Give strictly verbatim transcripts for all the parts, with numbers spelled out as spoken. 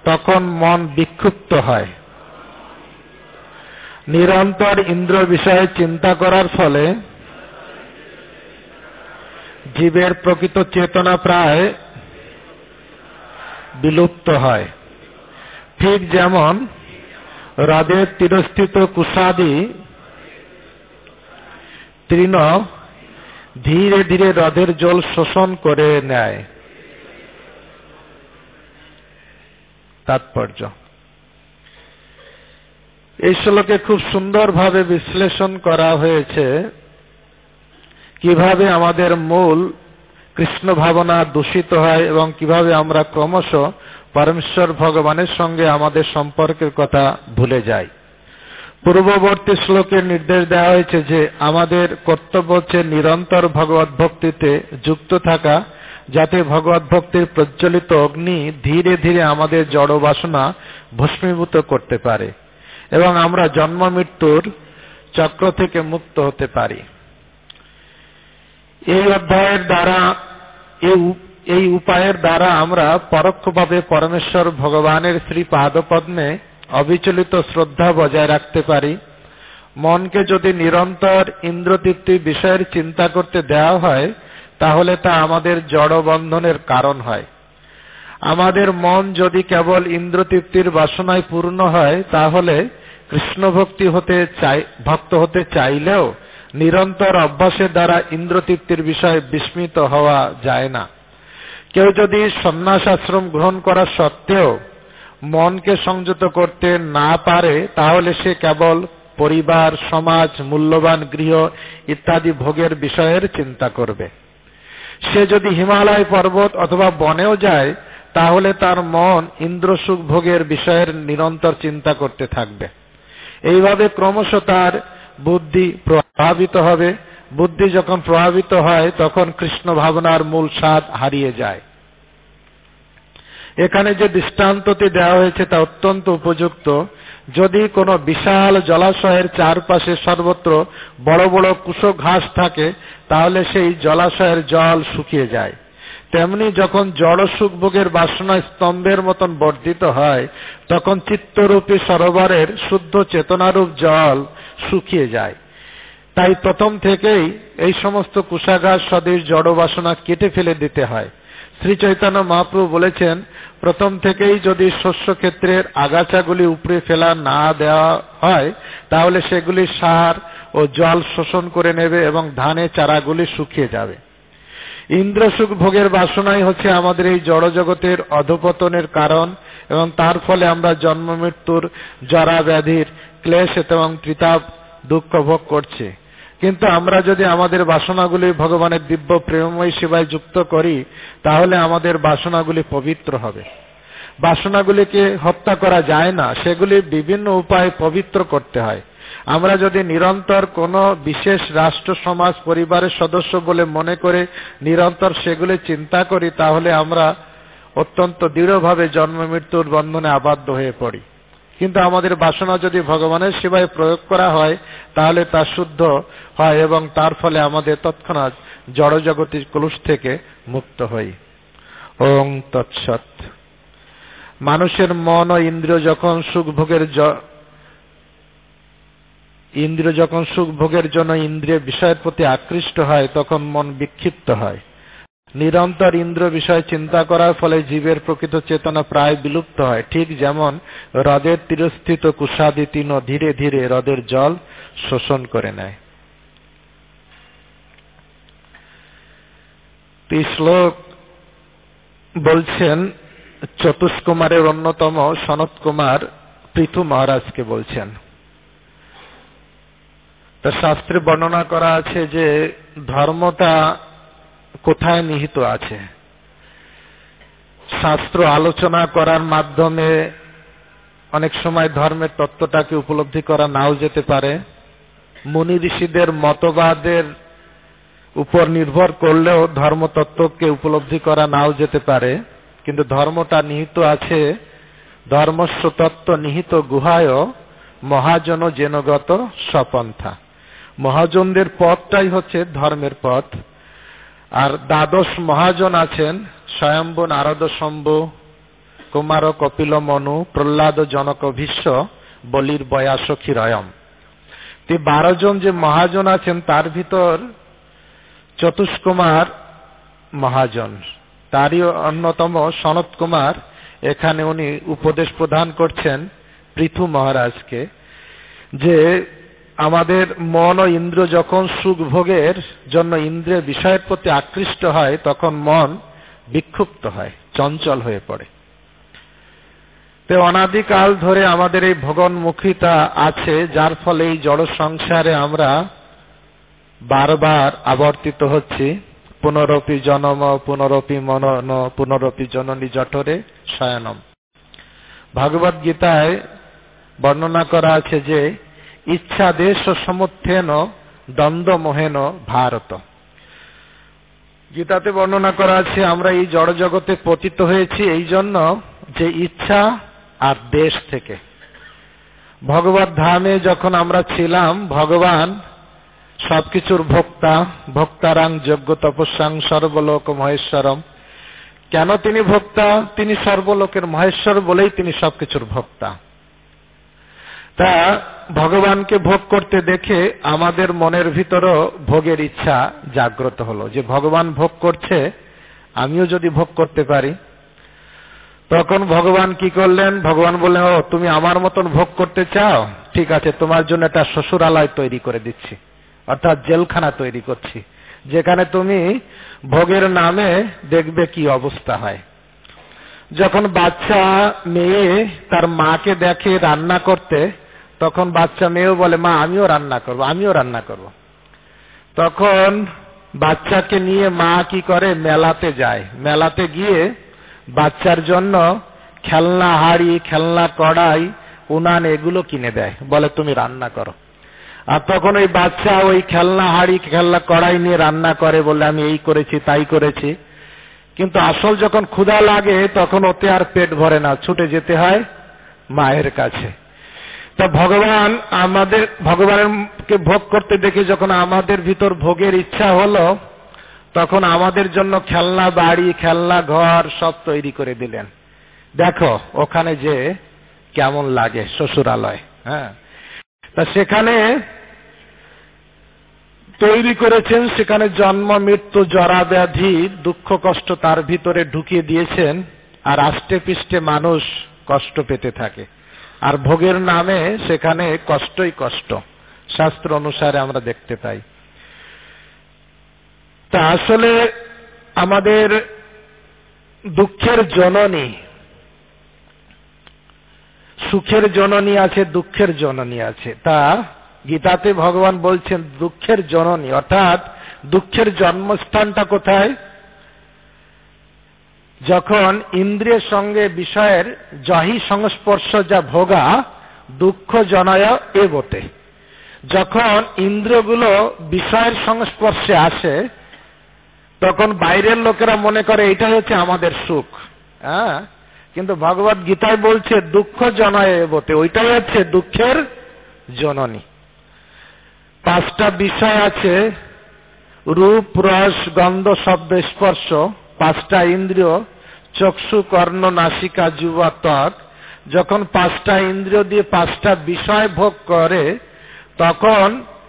তখন মন বিক্ষুব্ধ হয়। নিরন্তর ইন্দ্র বিষয়ে চিন্তা করার ফলে জীবের প্রকৃত চেতনা প্রায় বিলুপ্ত হয়। ঠিক যেমন হ্রদের তীরস্থিত কুশাদি তৃণ ধীরে ধীরে হ্রদের জল শোষণ করে নেয়। তাৎপর্য এই শ্লোকে খুব সুন্দরভাবে বিশ্লেষণ করা হয়েছে কিভাবে আমাদের মূল কৃষ্ণ ভাবনা দূষিত হয় এবং কিভাবে আমরা ক্রমশ পরমেশ্বর ভগবানের সঙ্গে আমাদের সম্পর্কের কথা ভুলে যাই। পূর্ববর্তী শ্লোকে নির্দেশ দেওয়া হয়েছে যে আমাদের কর্তব্য হচ্ছে নিরন্তর ভগবত ভক্তিতে যুক্ত থাকা, যাতে ভগবত ভক্তির প্রজ্বলিত অগ্নি ধীরে ধীরে আমাদের জড় বাসনা ভস্মীভূত করতে পারে এবং আমরা জন্ম মৃত্যুর চক্র থেকে মুক্ত হতে পারি। এই অধ্যায়ের দ্বারা এই উপায়ের দ্বারা আমরা পরোক্ষভাবে পরমেশ্বর ভগবানের শ্রী পাদপদ্মে অবিচলিত শ্রদ্ধা বজায় রাখতে পারি। মনকে যদি নিরন্তর ইন্দ্রতৃপ্তি বিষয়ের চিন্তা করতে দেওয়া হয় তাহলে তা আমাদের জড় বন্ধনের কারণ হয়। আমাদের মন যদি কেবল ইন্দ্রতৃপ্তির বাসনায় পূর্ণ হয় তাহলে কৃষ্ণ ভক্তি হতে চাই ভক্ত হতে চাইলেও নিরন্তর অভ্যাসের দ্বারা ইন্দ্রতৃপ্তির বিষয়ে বিস্মিত হওয়া যায় না। কেউ যদি সন্ন্যাস আশ্রম গ্রহণ করা সত্ত্বেও মনকে সংযত করতে না পারে তাহলে সে কেবল পরিবার, সমাজ, মূল্যবান গৃহ ইত্যাদি ভোগের বিষয়ের চিন্তা করবে। সে যদি হিমালয় পর্বত অথবা বনেও যায় তাহলে তার মন ইন্দ্রসুখ ভোগের বিষয়ের নিরন্তর চিন্তা করতে থাকবে। এইভাবে ক্রমশ তার বুদ্ধি প্রভাবিত হবে। বুদ্ধি যখন প্রভাবিত হয় তখন কৃষ্ণ ভাবনার মূল স্বাদ হারিয়ে যায়। এখানে যে দৃষ্টান্তটি দেওয়া হয়েছে তা অত্যন্ত উপযুক্ত। যদি কোনো বিশাল জলাশয়ের চারপাশে সর্বত্র বড় বড় কুশো ঘাস থাকে তাহলে সেই জলাশয়ের জল শুকিয়ে যায়। তেমনি যখন জড় সুখ ভোগের বাসনা স্তম্ভের মতন বর্ধিত হয় তখন চিত্তরূপী সরোবরের শুদ্ধ চেতনারূপ জল শুকিয়ে যায়। তাই প্রথম থেকেই এই সমস্ত কুশাঘাস সদৃশ জড় বাসনা কেটে ফেলে দিতে হয়। শ্রী চৈতন্য মহাপ্রভু বলেছেন, প্রথম থেকেই যদি শস্য ক্ষেত্রের আগাছাগুলি উপড়ে ফেলা না দেওয়া হয় তাহলে সেগুলি সার ও জল শোষণ করে নেবে এবং ধানে চারাগুলি শুকিয়ে যাবে। ইন্দ্রসুখ ভোগের বাসনাই হচ্ছে আমাদের এই জড় জগতের অধঃপতনের কারণ এবং তার ফলে আমরা জন্ম মৃত্যুর জরা ব্যাধির ক্লেশ এবং ত্রিতাপ দুঃখ ভোগ করছি। কিন্তু আমরা যদি আমাদের বাসনাগুলি ভগবানের দিব্য প্রেমময় সেবায় যুক্ত করি তাহলে আমাদের বাসনাগুলি পবিত্র হবে। বাসনাগুলিকে হত্যা করা যায় না, সেগুলি বিভিন্ন উপায়ে পবিত্র করতে হয়। আমরা যদি নিরন্তর কোনো বিশেষ রাষ্ট্র, সমাজ, পরিবারের সদস্য বলে মনে করে নিরন্তর সেগুলি চিন্তা করি তাহলে আমরা অত্যন্ত দৃঢ়ভাবে জন্ম মৃত্যুর বন্ধনে আবদ্ধ হয়ে পড়ি। কিন্তু আমাদের বাসনা যদি ভগবানের সেবায় প্রয়োগ করা হয় তাহলে তা শুদ্ধ হয় এবং তার ফলে আমাদের তৎক্ষণাৎ জড়জগতের কলুষ থেকে মুক্ত হই। ওং তৎসৎ। মানুষের মন ও ইন্দ্রিয় যখন সুখ ভোগের ইন্দ্রিয় যখন সুখ ভোগের জন্য ইন্দ্রিয় বিষয়ের প্রতি আকৃষ্ট হয় তখন মন বিক্ষিপ্ত হয়। নিরন্তর ইন্দ্র বিষয় চিন্তা করার ফলে জীবের প্রকৃত চেতনা প্রায় বিলুপ্ত হয়। ঠিক যেমন হ্রদের তীরস্থিত কুশাদি তৃণ ধীরে ধীরে হ্রদের জল শোষণ করে নেয়। এই শ্লোক বলছেন চতুষ্কুমারের অন্যতম সনত কুমার পৃথু মহারাজকে বলছেন। তা শাস্ত্রে বর্ণনা করা আছে যে ধর্মটা কোথায় নিহিত আছে। শাস্ত্র আলোচনা করার মাধ্যমে অনেক সময় ধর্মের তত্ত্বটাকে উপলব্ধি করা নাও যেতে পারে। মুনি ঋষিদের মতবাদের উপর নির্ভর করলেও ধর্মতত্ত্বকে উপলব্ধি করা নাও যেতে পারে। কিন্তু ধর্মটা নিহিত আছে, ধর্মস্ব তত্ত্ব নিহিত গুহায় মহাজন জেনগত স্বপন্থা। মহাজনদের পথটাই হচ্ছে ধর্মের পথ। আর দ্বাদশ মহাজন আছেন স্বয়ম্ভু, নারদ, শম্ভু, কুমার কপিল মনু প্রহ্লাদ জনক ভীষ্ম বলির বয়া সখীরয়ম। তে বারো জন যে মহাজন আছেন তার ভিতর চতুষ্কুমার মহাজন, তারই অন্যতম সনত কুমার এখানে উনি উপদেশ প্রদান করছেন পৃথু মহারাজকে যে আমাদের মন ও ইন্দ্র যখন সুখ ভোগের জন্য ইন্দ্রিয় বিষয়ের প্রতি আকৃষ্ট হয় তখন মন বিক্ষুব্ধ হয়, চঞ্চল হয়ে পড়ে। তো অনাদিকাল ধরে আমাদের এই ভোগনমুখিতা আছে, যার ফলে এই জড় সংসারে আমরা বারবার আবর্তিত হচ্ছি। পুনরপি জনম পুনরপি মনন পুনরপি জননী জঠরে শয়নম। ভগবদ গীতায় বর্ণনা করা আছে যে ইচ্ছা দেশ সমুত্থেন দ্বন্দ্ব মোহেন ভারত। গীতাতে বর্ণনা করা আছে আমরা এই জড় জগতে পতিত হয়েছি এই জন্য যে ইচ্ছা আর দেশ থেকে। ভগবত ধামে যখন আমরা ছিলাম ভগবান সবকিছুর ভোক্তা, ভোক্তারাং যোগ্য তপস্যাং সর্বলোক মহেশ্বরম। কেন তিনি ভোক্তা? তিনি সর্বলোকের মহেশ্বর বলেই তিনি সবকিছুর ভোক্তা। তা ভগবানকে ভোগ করতে দেখে আমাদের মনের ভিতরও ভোগের ইচ্ছা জাগ্রত হলো যে ভগবান ভোগ করছে, আমিও যদি ভোগ করতে পারি। তখন ভগবান কি করলেন? ভগবান বললেন, ও তুমি আমার মতন ভোগ করতে চাও, ঠিক আছে, তোমার জন্য একটা শ্বশুরালয় তৈরি করে দিচ্ছি, অর্থাৎ জেলখানা তৈরি করছি, যেখানে তুমি ভোগের নামে দেখবে কি অবস্থা হয়। যখন বাচ্চা মেয়ে তার মাকে দেখে রান্না করতে, তখন বাচ্চা মেয়েও বলে, মা আমিও রান্না করব, আমিও রান্না করব। তখন বাচ্চাকে নিয়ে মা কি করে? মেলাতে যায়। মেলাতে গিয়ে বাচ্চার জন্য খেলনা হাড়ি, খেলনা কড়াই, উনান এগুলো কিনে দেয়, বলে তুমি রান্না করো। আর তখন ওই বাচ্চা ওই খেলনা হাড়ি, খেলনা কড়াই নিয়ে রান্না করে, বলে আমি এই করেছি তাই করেছি। কিন্তু আসল যখন ক্ষুধা লাগে তখন ওতে আর পেট ভরে না, ছুটে যেতে হয় মায়ের কাছে। তা ভগবান আমাদের ভগবানকে ভোগ করতে দেখে যখন আমাদের ভিতর ভোগের ইচ্ছা হলো, তখন আমাদের জন্য খেলনা বাড়ি, খেলনা ঘর সব তৈরি করে দিলেন। দেখো ওখানে যে কেমন লাগে শ্বশুরালয়। হ্যাঁ, তা সেখানে তৈরি করেছেন, সেখানে জন্ম মৃত্যু জরা ব্যাধি দুঃখ কষ্ট তার ভিতরে ঢুকিয়ে দিয়েছেন, আর আষ্টে পৃষ্ঠে মানুষ কষ্ট পেতে থাকে। আর ভোগের নামে সেখানে কষ্টই কষ্ট, শাস্ত্র অনুসারে আমরা দেখতে পাই। তা আসলে আমাদের দুঃখের জননী, সুখের জননী আছে, দুঃখের জননী আছে। তা গীতাতে ভগবান বলছেন দুঃখের জননী, অর্থাৎ দুঃখের জন্মস্থানটা কোথায়? যখন ইন্দ্রিয়ের সঙ্গে বিষয়ের জহি সংস্পর্শ যা ভোগা দুঃখ জনয় এ বটে। যখন ইন্দ্রিয়গুলো বিষয়ের সংস্পর্শে আসে তখন বাইরের লোকেরা মনে করে এটাই হচ্ছে আমাদের সুখ। হ্যাঁ, কিন্তু ভগবত গীতায় বলছে দুঃখ জনয় এ বটে, ওইটাই হচ্ছে দুঃখের জননী। পাঁচটা বিষয় আছে, রূপ রস গন্ধ শব্দ স্পর্শ, পাঁচটা ইন্দ্রিয় চক্ষু কর্ণ নাসিকা জিহ্বা ত্বক। যখন পাঁচটা ইন্দ্রিয় দিয়ে পাঁচটা বিষয় ভোগ করে তখন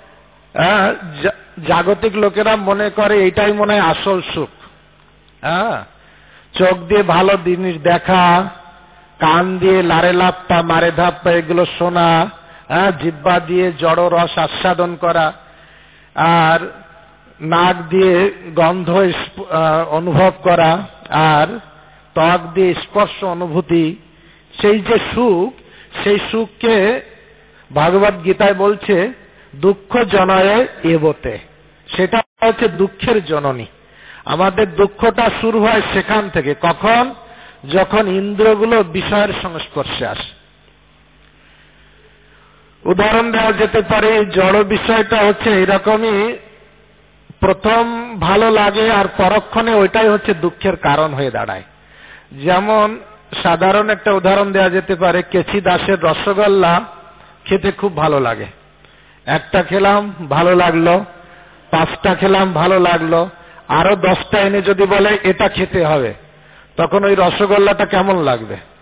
জাগতিক লোকেরা মনে করে এটাই মনে হয় আসল সুখ। হ্যাঁ, চোখ দিয়ে ভালো জিনিস দেখা, কান দিয়ে লারে লাপ্পা মারে ধাপ্পা এগুলো শোনা, হ্যাঁ, জিহ্বা দিয়ে জড় রস আস্বাদন করা, আর নাক দিয়ে গন্ধ অনুভব করা, আর ত্বক দিয়ে স্পর্শ অনুভূতি, সেই যে সুখ, সেই সুখকে ভগবত গীতায় বলছে দুঃখ জনয়ে এবতে, সেটা হচ্ছে দুঃখের জননী। আমাদের দুঃখটা শুরু হয় সেখান থেকে। কখন? যখন ইন্দ্রিয়গুলো বিষয়ের সংস্পর্শে আসে। উদাহরণ দেওয়া যেতে পারে, জড় বিষয়টা হচ্ছে এরকমই, প্রথম ভালো লাগে আর পরক্ষণে ওইটাই হচ্ছে দুঃখের কারণ হয়ে দাঁড়ায়। যেমন সাধারণ একটা উদাহরণ দেওয়া যেতে পারে, কেচি দাসের রসগোল্লা খেতে খুব ভালো লাগে। একটা খেলাম ভালো লাগলো, পাঁচটা খেলাম ভালো লাগলো, আরো দশটা এনে যদি বলে এটা খেতে হবে, তখন ওই রসগোল্লাটা কেমন লাগবে?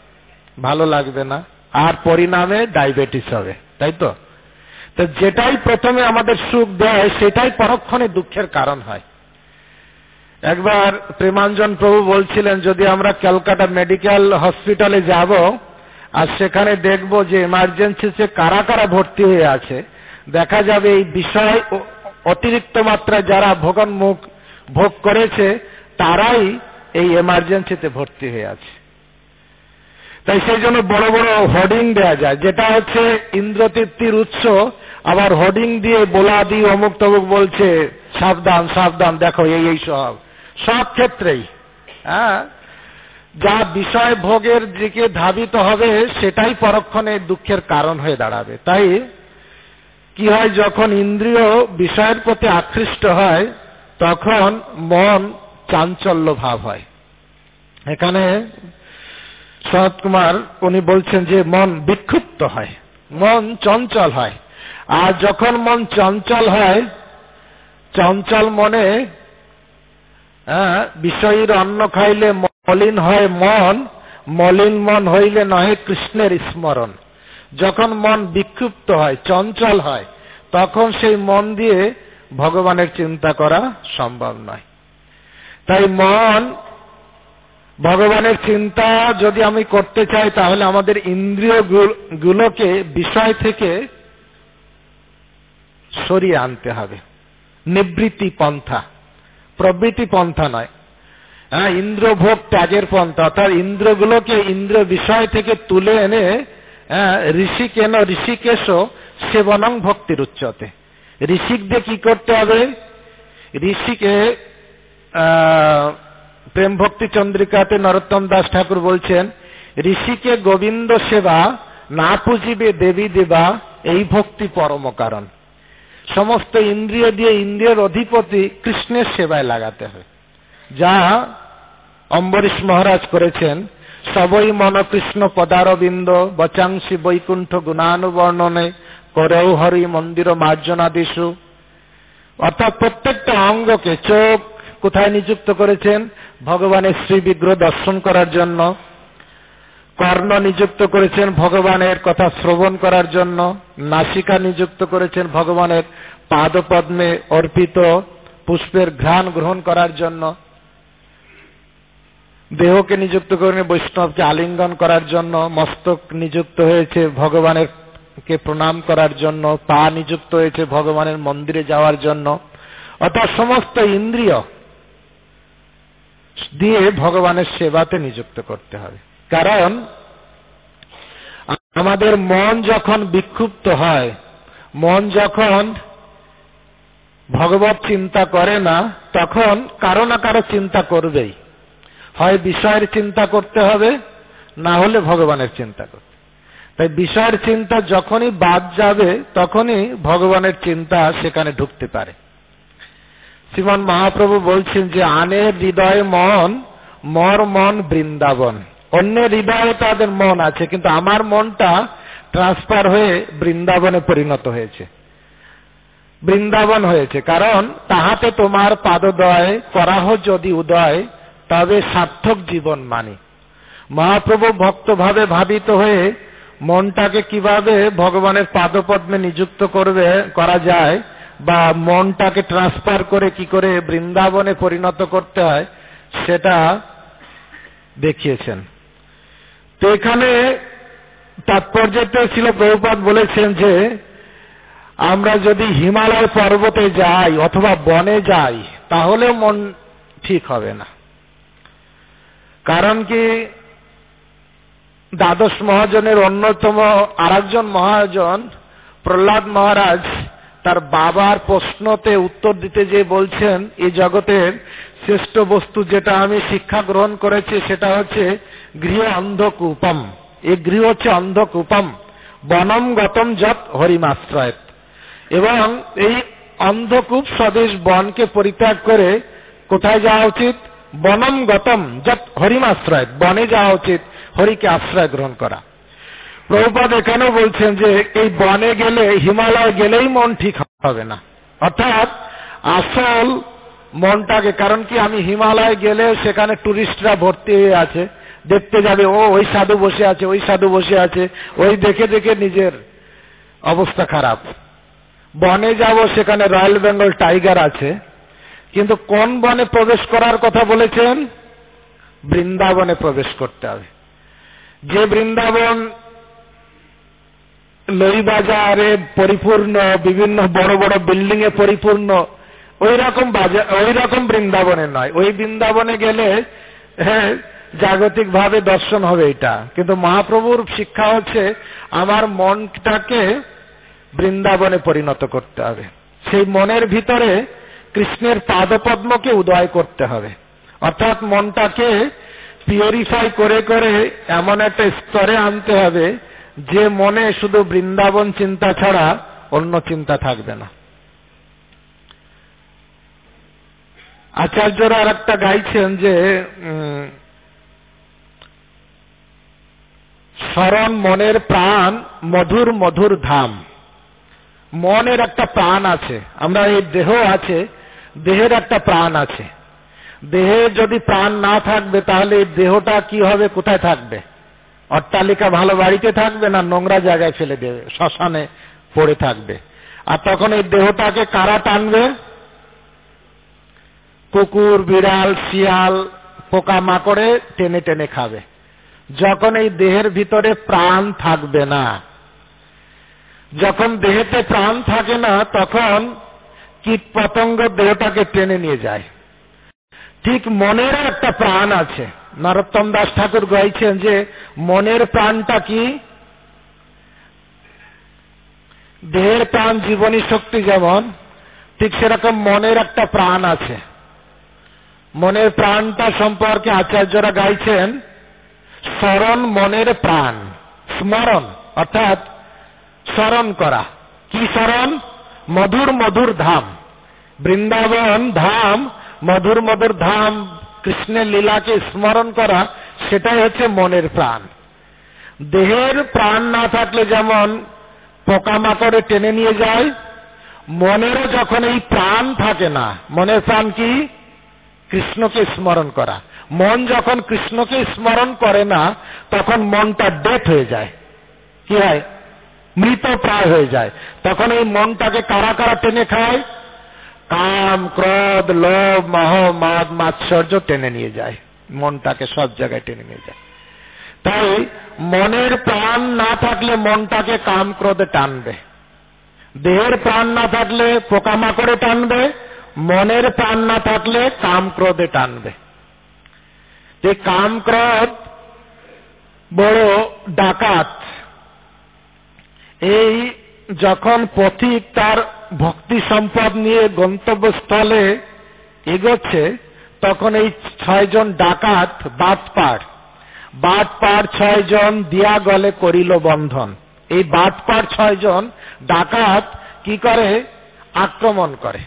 ভালো লাগবে না, আর পরিণামে ডায়াবেটিস হবে, তাই তো? তো যেটাই প্রথমে আমাদের সুখ দেয় সেটাই পরক্ষণে দুঃখের কারণ হয়। একবার প্রেমাঞ্জন প্রভু বলছিলেন, যদি আমরা ক্যালকাটা মেডিকেল হসপিটালে যাব আর সেখানে দেখব যে এমার্জেন্সিতে কারা কারা ভর্তি হয়ে আছে, দেখা যাবে এই বিষয় অতিরিক্ত মাত্রায় যারা ভোগন মুখ ভোগ করেছে তারাই এই এমার্জেন্সিতে ভর্তি হয়ে আছে। তাই সেই জন্য বড় বড় হোর্ডিং দেয়া যায়, যেটা হচ্ছে ইন্দ্রতৃপ্তির উৎস, আবার হোর্ডিং দিয়ে বোলা দিয়ে অমুক তমুক বলছে সাবধান সাবধান, দেখো এই এই সব সব ক্ষেত্রেই হ্যাঁ যা বিষয় ভোগের দিকে ধাবিত হবে সেটাই পরক্ষণে দুঃখের কারণ হয়ে দাঁড়াবে। তাই কি হয়, যখন ইন্দ্রিয় বিষয়ের প্রতি আকৃষ্ট হয় তখন মন চাঞ্চল্য ভাব হয়। এখানে সনত কুমার উনি বলছেন যে মন বিক্ষুব্ধ হয়, মন চঞ্চল হয়। আর যখন মন চঞ্চল হয়, চঞ্চল মনে বিষয়ের অন্ন খাইলে মলিন হয় মন, মলিন মন হইলে নহে কৃষ্ণের স্মরণ। যখন মন বিক্ষুব্ধ হয়, চঞ্চল হয়, তখন সেই মন দিয়ে ভগবানের চিন্তা করা সম্ভব নয়। তাই মন ভগবানের চিন্তা যদি আমি করতে চাই তাহলে আমাদের ইন্দ্রিয় গুলোকে বিষয় থেকে সরিয়ে আনতে হবে। নিবৃত্তি পন্থা, প্রবৃত্তি পন্থা নয়। হ্যাঁ, ইন্দ্রভোগ ত্যাগের পন্থা, অর্থাৎ ইন্দ্রগুলোকে ইন্দ্র বিষয় থেকে তুলে এনে ঋষি কেন ঋষিকেশ সেবনং ভক্তির উচ্চতে। ঋষিকদের কি করতে হবে? ঋষিকে প্রেম ভক্তি চন্দ্রিকাতে নরোত্তম দাস ঠাকুর বলছেন, ঋষিকে গোবিন্দ সেবা না পুজিবে দেবী দেবা, এই ভক্তি পরম কারণ। সমস্ত ইন্দ্রিয় দিয়ে ইন্দ্রিয়ের অধিপতি কৃষ্ণের সেবায় লাগাতে হয়, যা অম্বরীশ মহারাজ করেছেন। সবই মন কৃষ্ণ পদারবিন্দ বচাংসি বৈকুণ্ঠ গুণানুবর্ণনে করেও হরি মন্দির মার্জনাদিষু। অর্থাৎ প্রত্যেকটা অঙ্গকে, চোখ কোথায় নিযুক্ত করেছেন? ভগবানের শ্রী বিগ্রহ দর্শন করার জন্য। কর্ণ নিযুক্ত করেছেন ভগবানের কথা শ্রবণ করার জন্য। নাসিকা নিযুক্ত করেছেন ভগবানের পাদপদ্মে অর্পিত পুষ্পের ঘ্রাণ গ্রহণ করার জন্য। দেহকে নিযুক্ত করেন বৈষ্ণবকে আলিঙ্গন করার জন্য। মস্তক নিযুক্ত হয়েছে ভগবানের কে প্রণাম করার জন্য। পা নিযুক্ত হয়েছে ভগবানের মন্দিরে যাওয়ার জন্য। অর্থাৎ সমস্ত ইন্দ্রিয় দিয়ে ভগবানের সেবাতে নিযুক্ত করতে হবে। কারণ আমাদের মন যখন বিক্ষুব্ধ হয়, মন যখন ভগবত চিন্তা করে না, তখন কারো না কারো চিন্তা করবেই। হয় বিষয়ের চিন্তা করতে হবে, না হলে ভগবানের চিন্তা করতে। তাই বিষয়ের চিন্তা যখনই বাদ যাবে তখনই ভগবানের চিন্তা সেখানে ঢুকতে পারে। শ্রীমান মহাপ্রভু বলছেন যে আনের হৃদয়ে মন, মর মন বৃন্দাবন। অন্যের হৃদয়ে তাদের মন আছে, কিন্তু আমার মনটা ট্রান্সফার হয়ে বৃন্দাবনে পরিণত হয়েছে, বৃন্দাবন হয়েছে। কারণ তাহাতে তোমার পাদদয় করাহ যদি উদয়, তবে সার্থক জীবন মানি। মহাপ্রভু ভক্তভাবে ভাবিত হয়ে মনটাকে কিভাবে ভগবানের পাদপদ্মে নিযুক্ত করবে করা যায়, বা মনটাকে ট্রান্সফার করে কি করে বৃন্দাবনে পরিণত করতে হয়, সেটা দেখিয়েছেন। তো এখানে তাৎপর্যতে ছিল প্রভুপাদ বলেছেন যে আমরা যদি হিমালয় পর্বতে যাই অথবা বনে যাই তাহলে মন ঠিক হবে না। কারণ কি, দ্বাদশ মহাজনের অন্যতম আরেকজন মহাজন প্রহ্লাদ মহারাজ তার বাবার প্রশ্নতে উত্তর দিতে যে বলছেন, এই জগতের শ্রেষ্ঠ বস্তু যেটা আমি শিক্ষা গ্রহণ করেছি সেটা হচ্ছে গৃহ অন্ধকূপম। এই গৃহ হচ্ছে অন্ধকূপম, বনম গতম যত হরিমাশ্রয়। এবং এই অন্ধকূপ স্বদেশ বনকে পরিত্যাগ করে কোথায় যাওয়া উচিত? বনম গতম যত হরিমাশ্রয়, বনে যাওয়া উচিত, হরিকে আশ্রয় গ্রহণ করা। প্রভুপাদ এখানেও বলছেন যে এই বনে গেলে, হিমালয় গেলেই মন ঠিক হবে না। অর্থাৎ আসল মনটাকে, কারণ কি আমি হিমালয় গেলে সেখানে টুরিস্টরা ভর্তি হয়ে আছে, দেখতে যাবে, ও ওই সাধু বসে আছে, ওই সাধু বসে আছে, ওই দেখে দেখে নিজের অবস্থা খারাপ। বনে যাব, সেখানে রয়্যাল বেঙ্গল টাইগার আছে, কিন্তু কোন বনে প্রবেশ করার কথা বলেছেন? বৃন্দাবনে প্রবেশ করতে হবে। যে বৃন্দাবন লই বাজারে পরিপূর্ণ, বিভিন্ন বড় বড় বিল্ডিং এ পরিপূর্ণ, ওই রকম বাজার, ওই রকম বৃন্দাবনে নয়। ওই বৃন্দাবনে গেলে হ্যাঁ জাগতিক ভাবে দর্শন হবে এটা, কিন্তু মহাপ্রভুর শিক্ষা হচ্ছে আমার মনটাকে বৃন্দাবনে পরিণত করতে হবে। সেই মনের ভিতরে কৃষ্ণের পাদপদ্মকে উদয় করতে হবে, অর্থাৎ মনটাকে পিউরিফাই করে করে এমন একটা স্তরে আনতে হবে যে মনে শুধু বৃন্দাবন চিন্তা ছাড়া অন্য চিন্তা থাকবে না। আচার্যরা আর একটা গাইছেন যে স্মরণ মনের প্রাণ, মধুর মধুর ধাম। মনের একটা প্রাণ আছে, আমরা এই দেহ আছে, দেহের একটা প্রাণ আছে। দেহে যদি প্রাণ না থাকবে তাহলে এই দেহটা কি হবে, কোথায় থাকবে? অট্টালিকা ভালো বাড়িতে থাকবে না নোংরা জায়গায় ফেলে দেবে, শ্মশানে পড়ে থাকবে। আর তখন এই দেহটাকে কারা টানবে? কুকুর, বিড়াল, শিয়াল, পোকা মাকড়ে টেনে টেনে খাবে। যখন এই দেহের ভিতরে প্রাণ থাকবে না, যখন দেহেতে প্রাণ থাকে না, তখন কীট পতঙ্গ দেহটাকে টেনে নিয়ে যায়। ঠিক মনেরও একটা প্রাণ আছে। নরোত্তম দাস ঠাকুর গাইছেন যে মনের প্রাণটা কি? দেহের প্রাণ জীবনী শক্তি যেমন, ঠিক সেরকম মনের একটা প্রাণ আছে। মনের প্রাণটা সম্পর্কে আচার্যরা গাইছেন স্মরণ মনের প্রাণ। স্মরণ অর্থাৎ স্মরণ করা। কি স্মরণ? মধুর মধুর ধাম। বৃন্দাবন ধাম, মধুর মধুর ধাম, কৃষ্ণের লীলাকে স্মরণ করা, সেটাই হচ্ছে মনের প্রাণ। দেহের প্রাণ না থাকলে যেমন পোকামাকড়ে টেনে নিয়ে যায়, মনেরও যখন এই প্রাণ থাকে না, মনের প্রাণ কি? কৃষ্ণকে স্মরণ করা। মন যখন কৃষ্ণকে স্মরণ করে না, তখন মনটা ডেথ হয়ে যায়। কি হয়? মৃত প্রায় হয়ে যায়। তখন এই মনটাকে কারা কারা টেনে খায়? কাম, ক্রোধ, লোভ, মোহ, মদ, মাৎসর্য টেনে নিয়ে যায়, মনটাকে সব জায়গায় টেনে নিয়ে যায়। তাই মনের প্রাণ না থাকলে মনটাকে কাম ক্রোধে টানবে, দেহের প্রাণ না থাকলে পোকামাকড়ে টানবে, মনের প্রাণ না থাকলে কাম ক্রোধে টানবে। এই কাম ক্রোধ বড় ডাকাত। এই যখন পথিক তার ভক্তি সম্পদ নিয়ে গন্তব্যস্থলে এগোচ্ছে, তখন এই ছয়জন ডাকাত বাটপাড়, বাটপাড় ছয়জন দিয়া গলে করিল বন্ধন। এই বাটপাড় ছয়জন ডাকাত কি করে? আক্রমণ করে।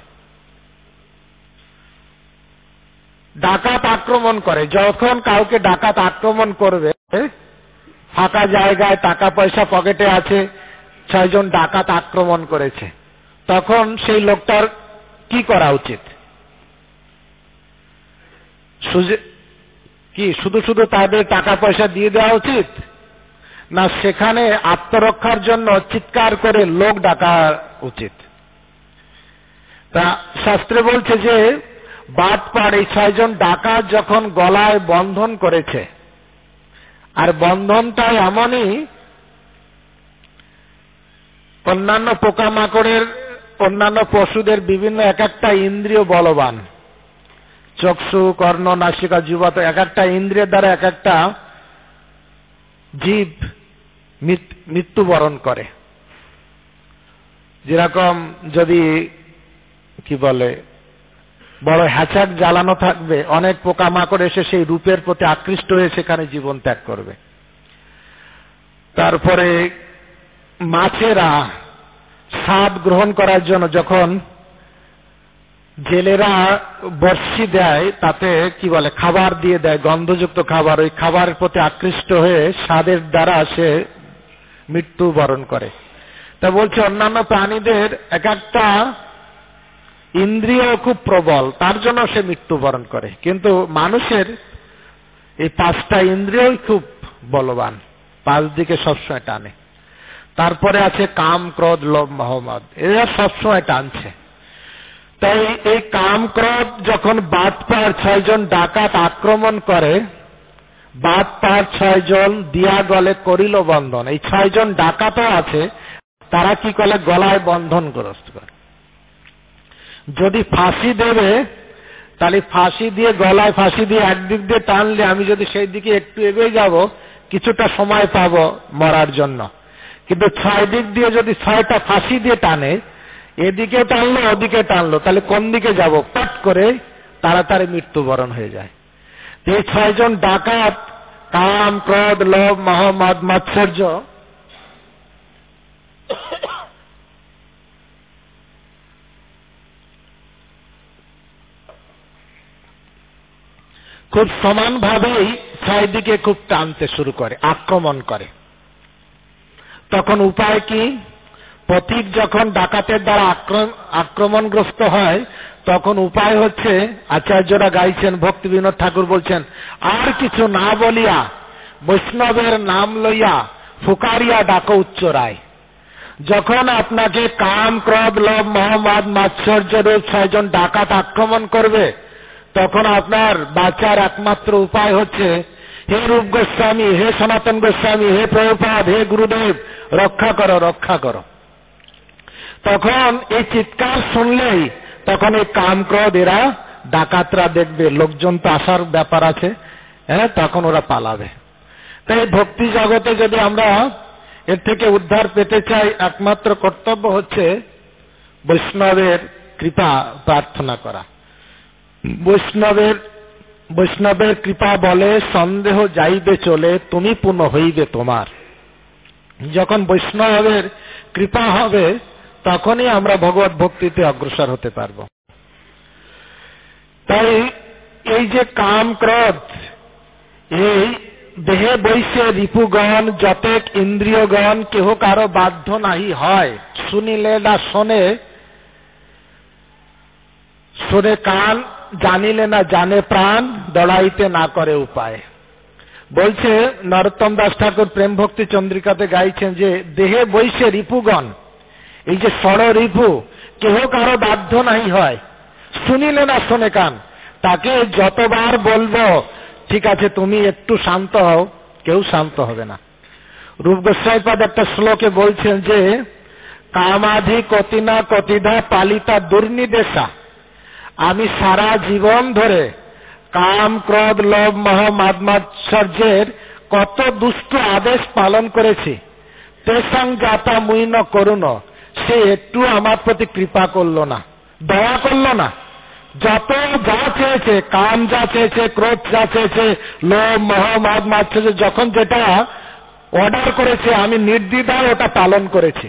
ডাকাত আক্রমণ করে। যখন কাউকে ডাকাত আক্রমণ করবে, ফাঁকা জায়গায় টাকা পয়সা পকেটে আছে, ছয়জন ডাকাত আক্রমণ করেছে, তখন সেই লোকটার কি করা উচিত? কি শুধু শুধু তাদের টাকা পয়সা দিয়ে দেওয়া উচিত, না সেখানে আত্মরক্ষার জন্য চিৎকার করে লোক ডাকা উচিত? তা শাস্ত্রে বলছে যে বাটপাড় এই ছয়জন ডাকাত যখন গলায় বন্ধন করেছে, আর বন্ধনটা এমনই, অন্যান্য পোকামাকড়ের, অন্যান্য পশুদের বিভিন্ন এক একটা ইন্দ্রিয় বলবান, চক্ষু, কর্ণ, নাসিকা, জিহ্বা, এক একটা ইন্দ্রিয়ের দ্বারা এক একটা জীব মৃত্যুবরণ করে। যেরকম যদি কি বলে বড় হ্যাচাক জ্বালানো থাকবে, অনেক পোকামাকড় এসে সেই রূপের প্রতি আকৃষ্ট হয়ে সেখানে জীবন ত্যাগ করবে। তারপরে মাছেরা স্বাদ গ্রহণ করার জন্য যখন জেলেরা বর্ষি দেয়, তাতে কি বলে খাবার দিয়ে দেয়, গন্ধযুক্ত খাবার, ওই খাবারের প্রতি আকৃষ্ট হয়ে স্বাদের দ্বারা সে মৃত্যুবরণ করে। তা বলছে অন্যান্য প্রাণীদের এক একটা ইন্দ্রিয় খুব প্রবল, তার জন্য সে মৃত্যুবরণ করে, কিন্তু মানুষের এই পাঁচটা ইন্দ্রিয়ই খুব বলবান, পাঁচ দিকে সবসময় টানে। তারপরে আছে কাম, ক্রোধ, লোভ, মোহ, মদ, এরা সবসময় টানছে। তাই এই কাম ক্রোধ যখন বাদ পার ছয়জন ডাকাত আক্রমণ করে, বাদ পার ছয়জন দিয়া গলে করিল বন্ধন, এই ছয়জন ডাকাতও আছে, তারা কি করে গলায় বন্ধনগ্রস্ত করে। যদি ফাঁসি দেবে তাহলে ফাঁসি দিয়ে গলায় ফাঁসি দিয়ে একদিক দিয়ে টানলে আমি যদি সেই দিকে একটু এগিয়ে যাব কিছুটা সময় পাবো মরার জন্য, কিন্তু ছয় দিক দিয়ে যদি ছয়টা ফাঁসি দিয়ে টানে, এদিকে টানলো ওদিকে টানলো, তাহলে কোন দিকে যাব, পট করে তাড়াতাড়ি মৃত্যুবরণ হয়ে যায়। এই ছয়জন ডাকাত কাম, ক্রোধ, লোভ, মোহ, মদ, মাৎসর্য খুব সমানভাবেই ছয় দিকে খুব টানতে শুরু করে, আক্রমণ করে। তখন উপায় কি? পথিক যখন ডাকাতের দ্বারা আক্রমণগ্রস্ত হয় তখন উপায় হচ্ছে, আচার্যরা গাইছেন, ভক্তি বিনোদ ঠাকুর বলছেন, আর কিছু না বলিয়া বৈষ্ণবের নাম লইয়া ফুকারিয়া ডাকো উচ্চরায়। যখন আপনাকে কাম, ক্রোধ, লোভ, মোহ, মদ, মাৎসর্যের ছয়জন ডাকাত আক্রমণ করবে, তখন আপনার বাঁচার একমাত্র উপায় হচ্ছে, হে রূপ গোস্বামী, হে সনাতন গোস্বামী, হে প্রভুপাদ, হে গুরুদেব, রক্ষা করো, রক্ষা করো। তখন এই চিৎকার শুনলেই তখন এই কাম, ক্রোধ, এরা ডাকাতরা দেখবে লোকজন তো আসার ব্যাপার আছে, হ্যাঁ, তখন ওরা পালাবে। তাই ভক্তি জগতে যদি আমরা এর থেকে উদ্ধার পেতে চাই, একমাত্র কর্তব্য হচ্ছে বৈষ্ণবের কৃপা প্রার্থনা করা। বৈষ্ণবের বৈষ্ণবের কৃপা বলে সন্দেহ যাইবে চলে, তুমি পূর্ণ হইবে তোমার। যখন বৈষ্ণবের কৃপা হবে তখনই আমরা ভগবত ভক্তিতে অগ্রসর হতে পারব। তাই এই যে কাম, ক্রোধ, এই দেহে বৈশে রিপুগণ যতেক ইন্দ্রিয়গণ কেহ কারো বাধ্য নাহি হয়, শুনিলে না শোনে, শোনে কান, জানিলে না জানে প্রাণ, দড়াইতে না করে উপায়। বলছে নরোত্তম দাস ঠাকুর প্রেম ভক্তি চন্দ্রিকাতে গাইছেন যে দেহে বৈশে রিপুগণ, এই যে ষড় রিপু কেহ কারো বাধ্য নাই হয়, শুনিলে না শোনে কান, তাকে যতবার বলবো ঠিক আছে তুমি একটু শান্ত হও, কেউ শান্ত হবে না। রূপ গোস্বামীপাদ একটা শ্লোকে বলছেন যে কামাধি কতিনা কতিধা পালিতা দুর্নিদেশা, আমি সারা জীবন ধরে কাম, ক্রোধ, লোভ, মোহ, মদ, মাৎসর্যের কত দুষ্ট আদেশ পালন করেছি, তেসাং জাতা মুইন করুণ, সে একটু আমার প্রতি কৃপা করলো না, দয়া করলো না। যত যা চেয়েছে, কাম যা চেয়েছে, ক্রোধ যা চেয়েছে, লোভ, মোহ, মদ, মাৎসর্য যখন যেটা অর্ডার করেছে আমি নির্দ্বিধায় ওটা পালন করেছি।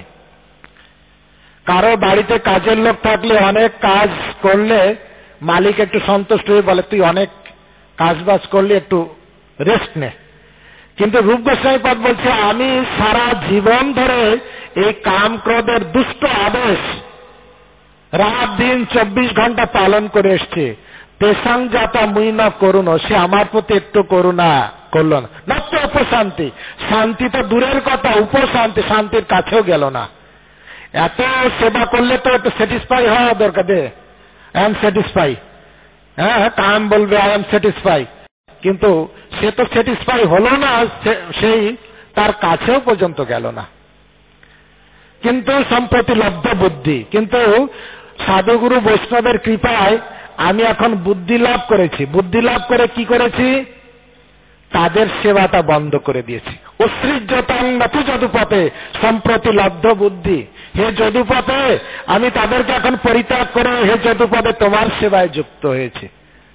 কারো বাড়িতে কাজের লোক থাকলে অনেক কাজ করলে মালিক একটু সন্তুষ্ট হয়ে বলে তুই অনেক কাজ বাজ করলে একটু রেস্ট নে, কিন্তু রূপ গোস্বামীপাদ বলছে আমি সারা জীবন ধরে এই কাম, ক্রোধের দুষ্ট আদেশ রাত দিন চব্বিশ ঘন্টা পালন করে এসছে, তেসাং জাতা মুই ন করুণ, সে আমার প্রতি একটু করুণা করল না। না তো উপশান্তি, শান্তি তো দূরের কথা, উপশান্তি শান্তির কাছেও গেল না। এত সেবা করলে তো একটু স্যাটিসফাই হওয়া দরকার, দে আই এম স্যাটিসফাই, হ্যাঁ কাম বলবে আই এম স্যাটিসফাই, কিন্তু সে তো স্যাটিসফাই হলো না, সেই তার কাছেও পর্যন্ত গেল না। কিন্তু সম্প্রতি লব্ধ বুদ্ধি, কিন্তু সাধুগুরু বৈষ্ণবের কৃপায় আমি এখন বুদ্ধি লাভ করেছি। বুদ্ধি লাভ করে কি করেছি? তাদের সেবাটা বন্ধ করে দিয়েছি। উৎসৃজ্যতাং নতু যদুপথে সম্প্রতি লব্ধ বুদ্ধি, হে যদুপথে আমি তাদেরকে এখন পরিত্যাগ করে হে যদুপথে তোমার সেবায় যুক্ত হয়েছে।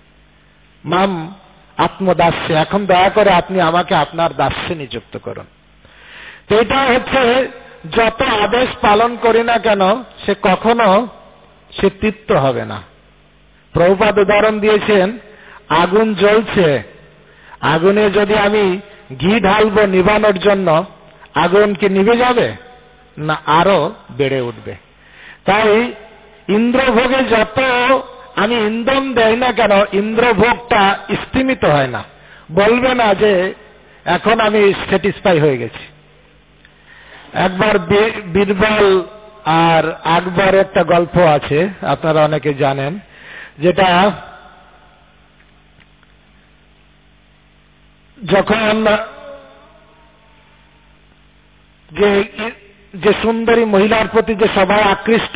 মাম আত্মদাস্যে, এখন দয়া করে আপনি আমাকে আপনার দাস্যে নিযুক্ত করুন। তো এটা হচ্ছে যত আদেশ পালন করি না কেন সে কখনো সে তৃপ্ত হবে না। প্রভুপাদ উদাহরণ দিয়েছেন, আগুন জ্বলছে, আগুনে যদি আমি ঘি ঢালবো নিভানোর জন্য, আগুন কি নিভে যাবে না, আরো বেড়ে উঠবে। তাই ইন্দ্রভোগে যত আমি ইন্ধন দেই না কেন, ইন্দ্রভোগটা স্থিমিত হয় না, বলবে না যে এখন আমি স্যাটিসফাই হয়ে গেছি। একবার বীরবল আর আকবর একটা গল্প আছে, আপনারা অনেকে জানেন, যেটা যখন যে যে সুন্দরী মহিলার প্রতি যে সবাই আকৃষ্ট,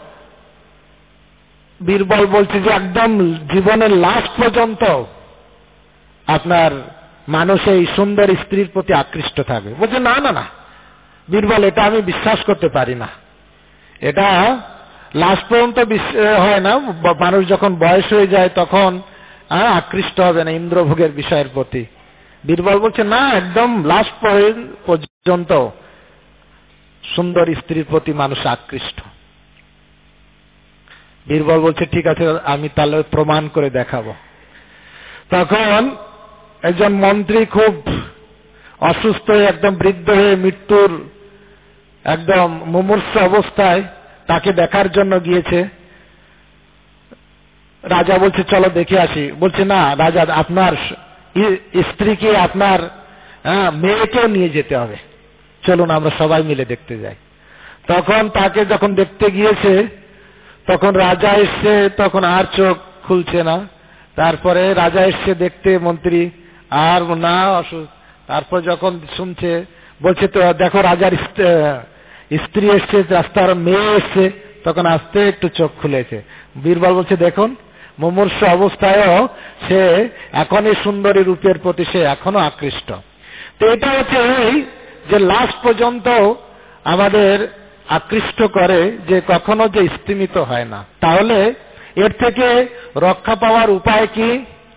বীরবল বলছে যে একদম জীবনের লাস্ট পর্যন্ত আপনার মানুষ এই সুন্দর স্ত্রীর প্রতি আকৃষ্ট থাকবে। বলছে না না না বীরবল, এটা আমি বিশ্বাস করতে পারি না, এটা লাস্ট পর্যন্ত হয় না, মানুষ যখন বয়স হয়ে যায় তখন আকৃষ্ট হবে না ইন্দ্রভোগের বিষয়ের প্রতি। বীরবল বলছে না, একদম লাস্ট পর্যন্ত সুন্দর স্ত্রীর প্রতি মানুষ আকৃষ্ট। বীরবল বলছে ঠিক আছে, আমি তাহলে প্রমাণ করে দেখাবো। তখন একজন মন্ত্রী খুব অসুস্থ হয়ে একদম বৃদ্ধ হয়ে মৃত্যুর একদম মুমূর্ষ অবস্থায় তাকে দেখার জন্য গিয়েছে। রাজা বলছে চলো দেখে আসি। বলছে না রাজা, আপনার স্ত্রীকে আপনার মেয়েকেও নিয়ে যেতে হবে, চলুন আমরা সবাই মিলে দেখতে যাই। তখন তাকে যখন দেখতে গিয়েছে তখন রাজা এসছে, তখন আর চোখ খুলছে না। তারপরে রাজা এসছে দেখতে, মন্ত্রী আর না অসুস্থ। তারপর যখন শুনছে বলছে তো দেখো রাজার স্ত্রী এসছে, রাস্তার মেয়ে এসছে, তখন আস্তে একটু চোখ খুলেছে। বীরবল বলছে দেখুন মুমূর্ষ অবস্থায়ও সে এখন এই সুন্দরী রূপের প্রতি সে এখনো আকৃষ্ট। তো এটা হচ্ছে এই যে লাস্ট পর্যন্ত আমাদের আকৃষ্ট করে, যে কখনো যে স্তিমিত হয় না। তাহলে এর থেকে রক্ষা পাওয়ার উপায় কি?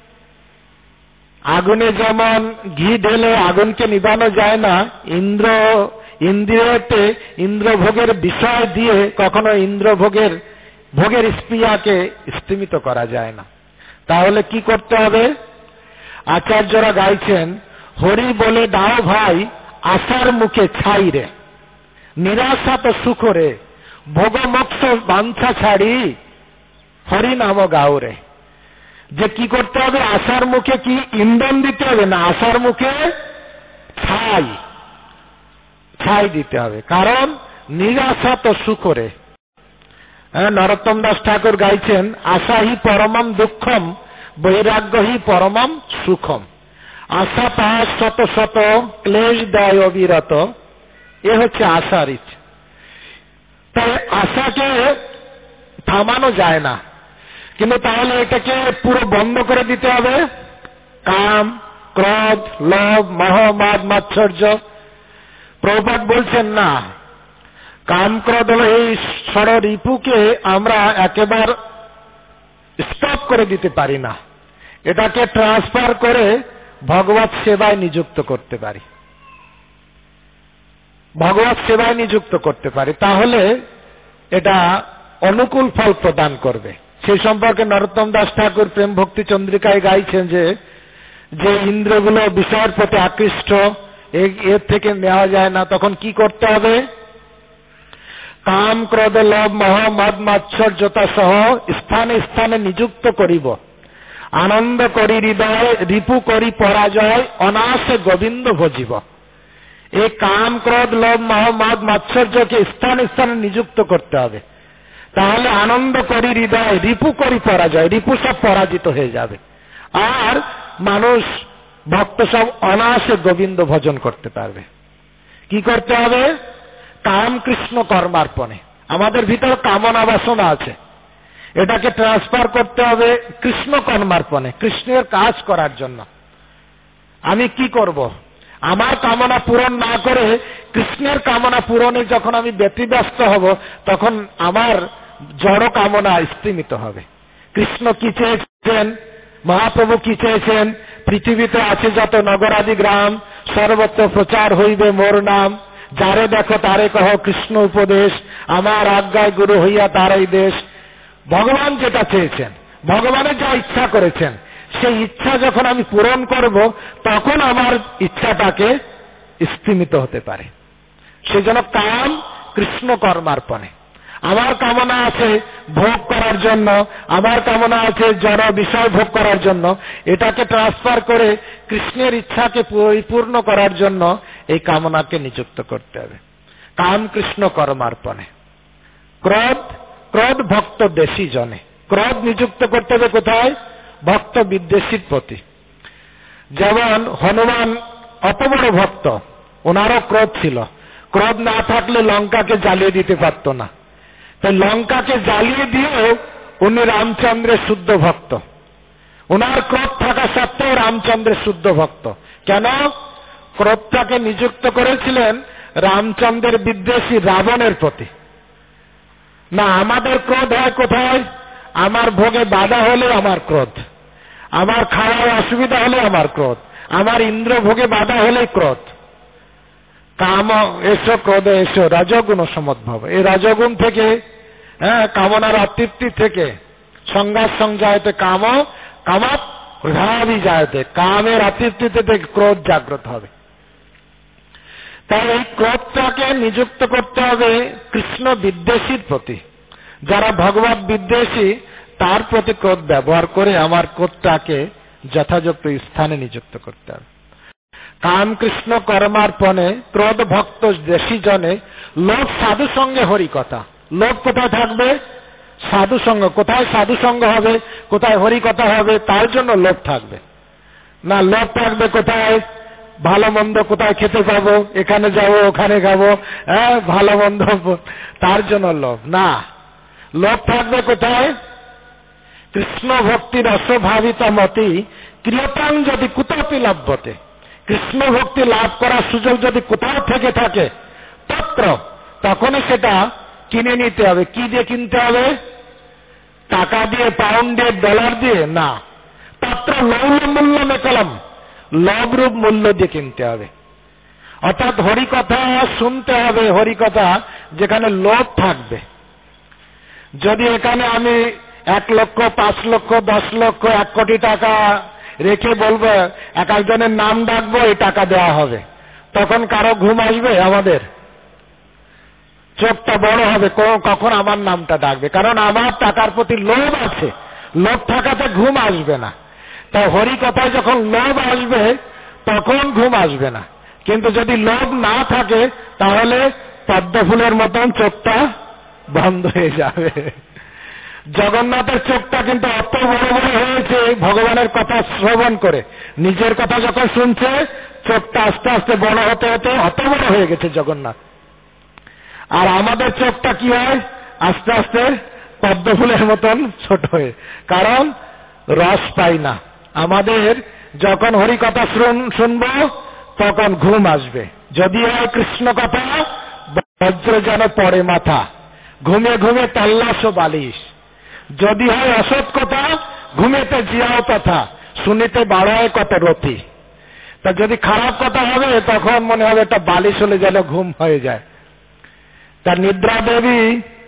আগুনে যেমন ঘি ঢেলে আগুনকে নিভানো যায় না, ইন্দ্র ইন্দ্রিয়তে ইন্দ্রভোগের বিষয় দিয়ে কখনো ইন্দ্রভোগের ভোগের স্পৃহাকে স্তিমিত করা যায় না। তাহলে কি করতে হবে? আচার্যরা গাইছেন, হরি বলে দাও ভাই আশার মুখে ছাই রে, নিরাশা তো সুখ রে, ভোগ মোক্ষ বাঞ্ছা ছাড়ি হরি নাম গাও রে। যে কি করতে হবে? আশার মুখে কি ইন্ধন দিতে হবে না, আশার মুখে ছাই ছাই দিতে হবে। কারণ নিরাশা তো সুখ রে। নরোত্তম দাস ঠাকুর গাইছেন, আশা হি পরমম দুঃখম বৈরাগ্য হি পরমম সুখম। আশা পাশ শত শত ক্লেশ দেয় অবিরত, এ হচ্ছে আশার ইচ্ছা। তাই আশাকে থামানো যায় না, কিন্তু তাহলে এটাকে পুরো বন্ধ করে দিতে হবে। কাম, ক্রোধ, লোভ, মোহ, মাদ, মাৎসর্য। প্রভুপাদ বলছেন না, কাম ক্রোধ হলো এই ষড় রিপুকে আমরা একেবারে স্টপ করে দিতে পারি না, এটাকে ট্রান্সফার করে ভগবত সেবায় নিযুক্ত করতে পারি, ভগবত সেবায় নিযুক্ত করতে পারি, তাহলে এটা অনুকূল ফল প্রদান করবে। সেই সম্পর্কে নরোত্তম দাস ঠাকুর প্রেম ভক্তি চন্দ্রিকায় গাইছেন যে যে ইন্দ্রগুলো বিষয়ের প্রতি আকৃষ্ট, এর থেকে নেওয়া যায় না, তখন কি করতে হবে? কাম ক্রোধ লোভ মোহ মদ মাৎসর্যতা সহ স্থানে স্থানে নিযুক্ত করিব, আনন্দ করি হৃদয় রিপু করি পরাজয়, অনাসে গোবিন্দ ভজিব। এই কাম ক্রোধ লোভ মোহ মদ মাৎসর্যকে স্থানে স্থানে নিযুক্ত করতে হবে, তাহলে আনন্দ করি হৃদয় রিপু করি পরাজয়, রিপু সব পরাজিত হয়ে যাবে, আর মানুষ ভক্ত সব অনায়াসে গোবিন্দ ভজন করতে পারবে। কি করতে হবে? কাম কৃষ্ণ কর্মার্পণে। আমাদের ভিতর কামনা বাসনা আছে, এটাকে ট্রান্সফার করতে হবে কৃষ্ণ কর্মার্পণে, কৃষ্ণের কাজ করার জন্য। আমি কি করব? আমার কামনা পূরণ না করে কৃষ্ণের কামনা পূরণে যখন আমি ব্যতিব্যস্ত হব, তখন আমার জড় কামনা স্তিমিত হবে। কৃষ্ণ কি চেয়েছেন, মহাপ্রভু কি চেয়েছেন? পৃথিবীতে আছে যত নগরাদি গ্রাম, সর্বত্র প্রচার হইবে মোর নাম, যারে দেখো তারে কহ কৃষ্ণ উপদেশ, আমার আজ্ঞায় গুরু হইয়া তারাই দেশ। ভগবান যেটা চেয়েছেন, ভগবানের যা ইচ্ছা করেছেন, সেই ইচ্ছা যখন আমি পূরণ করব, তখন আমার ইচ্ছাটাকে স্তিমিত হতে পারে। সেজন্য কাম কৃষ্ণ কর্মার্পণে। আমার কামনা আছে ভোগ করার জন্য, আমার কামনা আছে জড় বিষয় ভোগ করার জন্য, এটাকে ট্রান্সফার করে কৃষ্ণের ইচ্ছাকে পরিপূর্ণ করার জন্য এই কামনাকে নিযুক্ত করতে হবে। কাম কৃষ্ণ কর্মার্পণে। ক্রোধ, ক্রোধ ভক্ত দেশী জনে। ক্রোধ নিযুক্ত করতে হবে কোথায়? ভক্ত বিদ্বেষীর প্রতি। যেমন হনুমান অত বড় ভক্ত, ওনারও ক্রোধ ছিল। ক্রোধ না থাকলে লঙ্কাকে জ্বালিয়ে দিতে পারত না। তাই লঙ্কাকে জ্বালিয়ে দিয়েও উনি রামচন্দ্রের শুদ্ধ ভক্ত। ওনার ক্রোধ থাকা সত্ত্বেও রামচন্দ্রের শুদ্ধ ভক্ত। কেন? ক্রোধটাকে নিযুক্ত করেছিলেন রামচন্দ্রের বিদ্বেষী রাবণের প্রতি। না, আমাদের ক্রোধ হয় কোথায়? আমার ভোগে বাধা হলে আমার ক্রোধ, আমার খাওয়ার অসুবিধা হলে আমার ক্রোধ, আমার ইন্দ্র ভোগে বাধা হলে ক্রোধ। কাম এসো ক্রোধ এসো রজগুণ সমদ্ভব। এই রজগুণ থেকে, হ্যাঁ, কামনার অতৃপ্তি থেকে সংঘাত সংজায়তে কাম, কামাত ভাবি যায়তে, কামের অতৃপ্তিতে থেকে ক্রোধ জাগ্রত হবে। তাই এই ক্রোধটাকে নিযুক্ত করতে হবে কৃষ্ণ বিদ্বেষীর প্রতি। যারা ভগবত বিদ্বেষী তার প্রতি ক্রোধ ব্যবহার করে আমার ক্রোধটাকে যথাযথ স্থানে নিযুক্ত করতে হবে। কাম কৃষ্ণ কর্মার্পণে ক্রোধ ভক্ত দেশী জনে লোক সাধু সঙ্গে হরিকথা। লোক কোথায় থাকবে? সাধু সঙ্গ। কোথায় সাধু সঙ্গ হবে, কোথায় হরিকথা হবে, তার জন্য লোক থাকবে না। লোক থাকবে কোথায়? ভালো মন্দ কোথায় খেতে পাবো, এখানে যাবো ওখানে খাবো, হ্যাঁ, ভালো মন্দ, তার জন্য লোভ না। লোভ থাকবে কোথায়? কৃষ্ণ ভক্তি রসভাবিত মতি ক্রিয়তাং যদি কুতাপি লাভ্যতে। কৃষ্ণ ভক্তি লাভ করার সুযোগ যদি কোথাও থেকে থাকে তত্র, তখনই সেটা কিনে নিতে হবে। কি দিয়ে কিনতে হবে? টাকা দিয়ে, পাউন্ড দিয়ে, ডলার দিয়ে না। তত্র লৌল মূল্য মেকলম, লব রূপ মূল্য দিয়ে কিনতে হবে। অর্থাৎ হরিকথা শুনতে হবে, হরিকথা যেখানে লোভ থাকবে। যদি এখানে আমি এক লক্ষ, পাঁচ লক্ষ, দশ লক্ষ, এক কোটি টাকা রেখে বলবো এক একজনের নাম ডাকবো, এই টাকা দেওয়া হবে, তখন কারো ঘুম আসবে? আমাদের চোখটা বড় হবে, কখন আমার নামটা ডাকবে, কারণ আমার টাকার প্রতি লোভ আছে। লোভ থাকাতে ঘুম আসবে না। তাই হরিকথায় যখন লোভ আসবে তখন ঘুম আসবে না। কিন্তু যদি লোভ না থাকে তাহলে পদ্ম ফুলের মতন চোখটা বন্ধ হয়ে যাবে। জগন্নাথের চোখটা কিন্তু অত বড় বড় হয়েছে ভগবানের কথা শ্রবণ করে। নিজের কথা যখন শুনছে চোখটা আস্তে আস্তে বড় হতে হতে অত বড় হয়ে গেছে জগন্নাথ। আর আমাদের চোখটা কি হয়? আস্তে আস্তে পদ্ম ফুলের মতন ছোট হয়ে, কারণ রস পাই না। আমাদের যখন হরি কথা শুনব তখন ঘুম আসবে। যদি হয় কৃষ্ণ কথা, বজ্র যেন পড়ে মাথা, ঘুমে ঘুমে তল্লাশ বালিশ। যদি হয় অসৎ কথা, ঘুমেতে জিয়াও তথা, শুনিতে বাড়ায় কত রতি। তা যদি খারাপ কথা হবে তখন মনে হবে একটা বালিশ হলে যেন ঘুম হয়ে যায়। তার নিদ্রা দেবী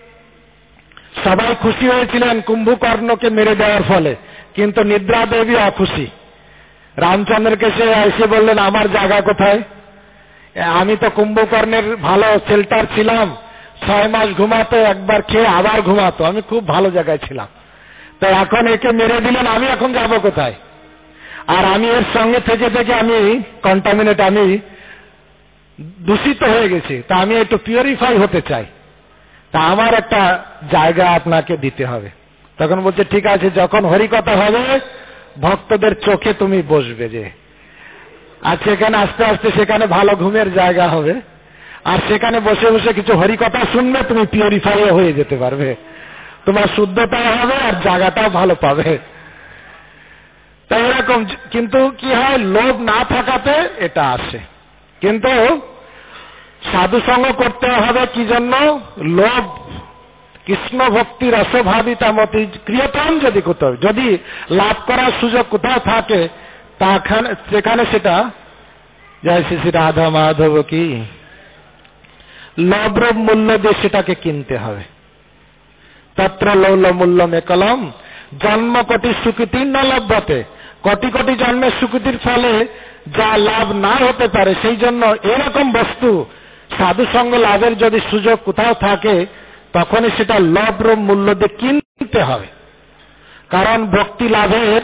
সবাই খুশি হয়েছিলেন কুম্ভকর্ণকে মেরে দেওয়ার ফলে, কিন্তু নিদ্রা দেবী অখুশি। রামচন্দ্রকে সে এসে বললেন আমার জায়গা কোথায়? আমি তো কুম্ভকর্ণের ভালো শেল্টার ছিলাম, ছয় মাস ঘুমাতো, একবার খেয়ে আবার ঘুমাতো, আমি খুব ভালো জায়গায় ছিলাম। তো এখন একে মেরে দিলেন, আমি এখন যাব কোথায়? আর আমি এর সঙ্গে থেকে থেকে আমি কন্টামিনেট, আমি দূষিত হয়ে গেছি। তা আমি একটু পিউরিফাই হতে চাই, তা আমার একটা জায়গা আপনাকে দিতে হবে। তখন বলছে ঠিক আছে, যখন হরিকথা হবে ভক্তদের চোখে তুমি বসবে যে, আর সেখানে আস্তে আস্তে সেখানে ভালো ঘুমের জায়গা হবে, আর সেখানে বসে বসে কিছু হরিকথা শুনলে তুমি পিউরিফাই হয়ে যেতে পারবে, তোমার শুদ্ধতা হবে আর জায়গাটাও ভালো পাবে। তাই এরকম। কিন্তু কি হয়, লোভ না থাকাতে এটা আসে। কিন্তু সাধু সঙ্গ করতে হবে কি জন্য? লোভ, কৃষ্ণ ভক্তি রসভাবিতা মতি ক্রিয়তাম যদি কোথাও, যদি লাভ করার সুযোগ কোথাও থাকে তখন সেখানে সেটা জয় শ্রী শ্রী রাধা মাধব কি লব্রব মূল্য দিয়ে সেটাকে কিনতে হবে। তত্র লৌল মূল্য মে কলম জন্ম কোটি সুকৃতি না লভ্যতে। কোটি কোটি জন্মের সুকৃতির ফলে যা লাভ না হতে পারে, সেই জন্য এরকম বস্তু সাধু সঙ্গ লাভের যদি সুযোগ কোথাও থাকে তখনই সেটা লভ্র মূল্য দিয়ে কিনতে হবে। কারণ ভক্তি লাভের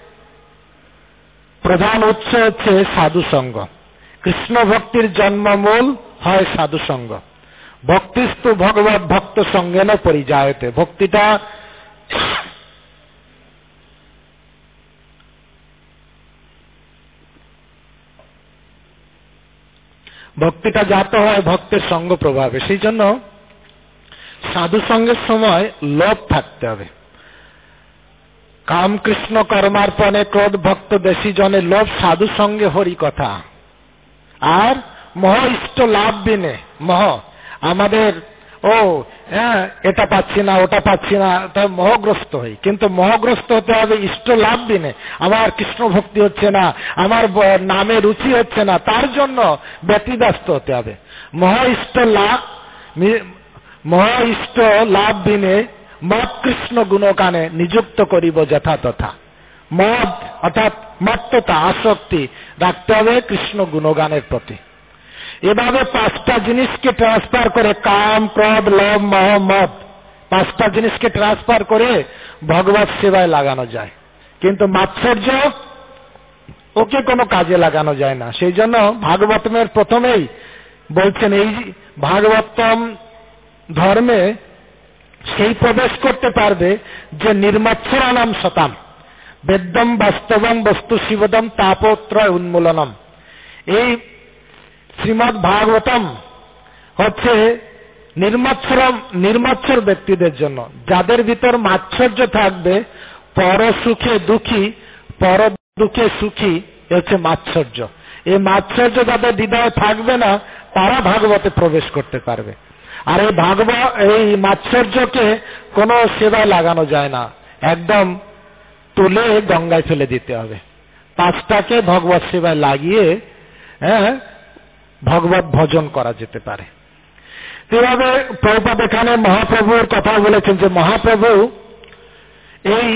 প্রধান উৎস হচ্ছে সাধুসঙ্গ। কৃষ্ণ ভক্তির জন্মমূল হয় সাধুসঙ্গ। ভক্তিস্তু ভগবত ভক্ত সঙ্গেন পরিজায়তে। ভক্তিটা ভক্তিটা জাত হয় ভক্তের সঙ্গ প্রভাবে। সেই জন্য সাধু সঙ্গের সময় লোভ থাকতে হবে। কাম কৃষ্ণ কর্মার্পণে ক্রোধ ভক্ত দেশী জনে লোভ সাধু সঙ্গে হরি কথা। আর মোহ ইষ্ট লাভ বিনে, মোহ আমাদের ও হ্যাঁ এটা পাচ্ছি না ওটা পাচ্ছি না, তাই মোহগ্রস্ত হই। কিন্তু মোহগ্রস্ত হতে হবে ইষ্ট লাভ বিনে। আমার কৃষ্ণ ভক্তি হচ্ছে না, আমার নামে রুচি হচ্ছে না, তার জন্য ব্যতিব্যস্ত হতে হবে। মোহ ইষ্ট লাভ মোহ ইষ্ট লাভ বিনে মদ কৃষ্ণ গুণকানে নিযুক্ত করিব যথা তথা। মদ অর্থাৎ মত্ততা, আসক্তি রাখতে হবে কৃষ্ণ গুণগানের প্রতি। এভাবে পাঁচটা জিনিসকে ট্রান্সফার করে, কাম ক্রোধ লোভ মোহ মদ, পাঁচটা জিনিসকে ট্রান্সফার করে ভগবত সেবায় লাগানো যায়। কিন্তু মাৎসর্য ওকে কোনো কাজে লাগানো যায় না। সেই জন্য ভাগবতমের প্রথমেই বলছেন এই ভাগবতম ধর্মে সেই প্রবেশ করতে পারবে যে নির্মৎসরানাম শতাম বেদ্যম বাস্তবম বস্তু শিবদম তাপত্রয় উন্মূলনম। এই শ্রীমদ্ ভাগবতম হচ্ছে নির্মৎসরম নির্মৎসর ব্যক্তিদের জন্য, যাদের ভিতর মাৎসর্য থাকবে, পর সুখে দুঃখী পর দুঃখে সুখী, হচ্ছে মাৎসর্য। এই মাৎসর্য যাদের হৃদয়ে থাকবে না তারা ভাগবতে প্রবেশ করতে পারবে। আর এই ভাগবত এই মাৎসর্যকে কোনো সেবায় লাগানো যায় না, একদম তুলে গঙ্গায় ফেলে দিতে হবে। পাঁচটাকে ভগবত সেবায় লাগিয়ে হ্যাঁ ভগবত ভজন করা যেতে পারে। এভাবে প্রভুপাদ এখানে মহাপ্রভুর কথা বলেছেন যে মহাপ্রভু এই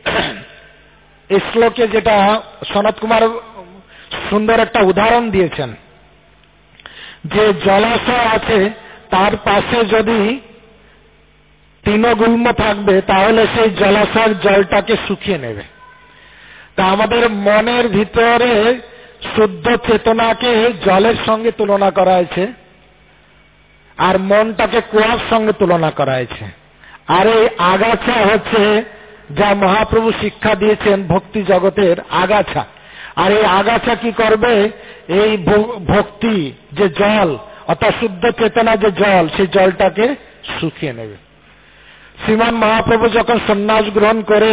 শ্লোকে যেটা সনত কুমার সুন্দর একটা উদাহরণ দিয়েছেন, যে জলাশয় আছে তার পাশে যদি তৃণগুল্ম থাকবে তাহলে সেই জলাশয়ের জলটাকে শুকিয়ে নেবে। তা আমাদের মনের ভিতরে শুদ্ধ চেতনাকে জলের সঙ্গে তুলনা করা হয়েছে, আর মনটাকে কুয়ার সঙ্গে তুলনা করা হয়েছে। আর এই আগাছা হচ্ছে যা মহাপ্রভু শিক্ষা দিয়েছেন ভক্তি জগতের আগাছা। আর এই আগাছা কি করবে, এই ভক্তি যে জল অর্থাৎ শুদ্ধ চেতনা যে জল, সেই জলটাকে শুকিয়ে নেবে। শ্রীমান মহাপ্রভু যখন সন্ন্যাস গ্রহণ করে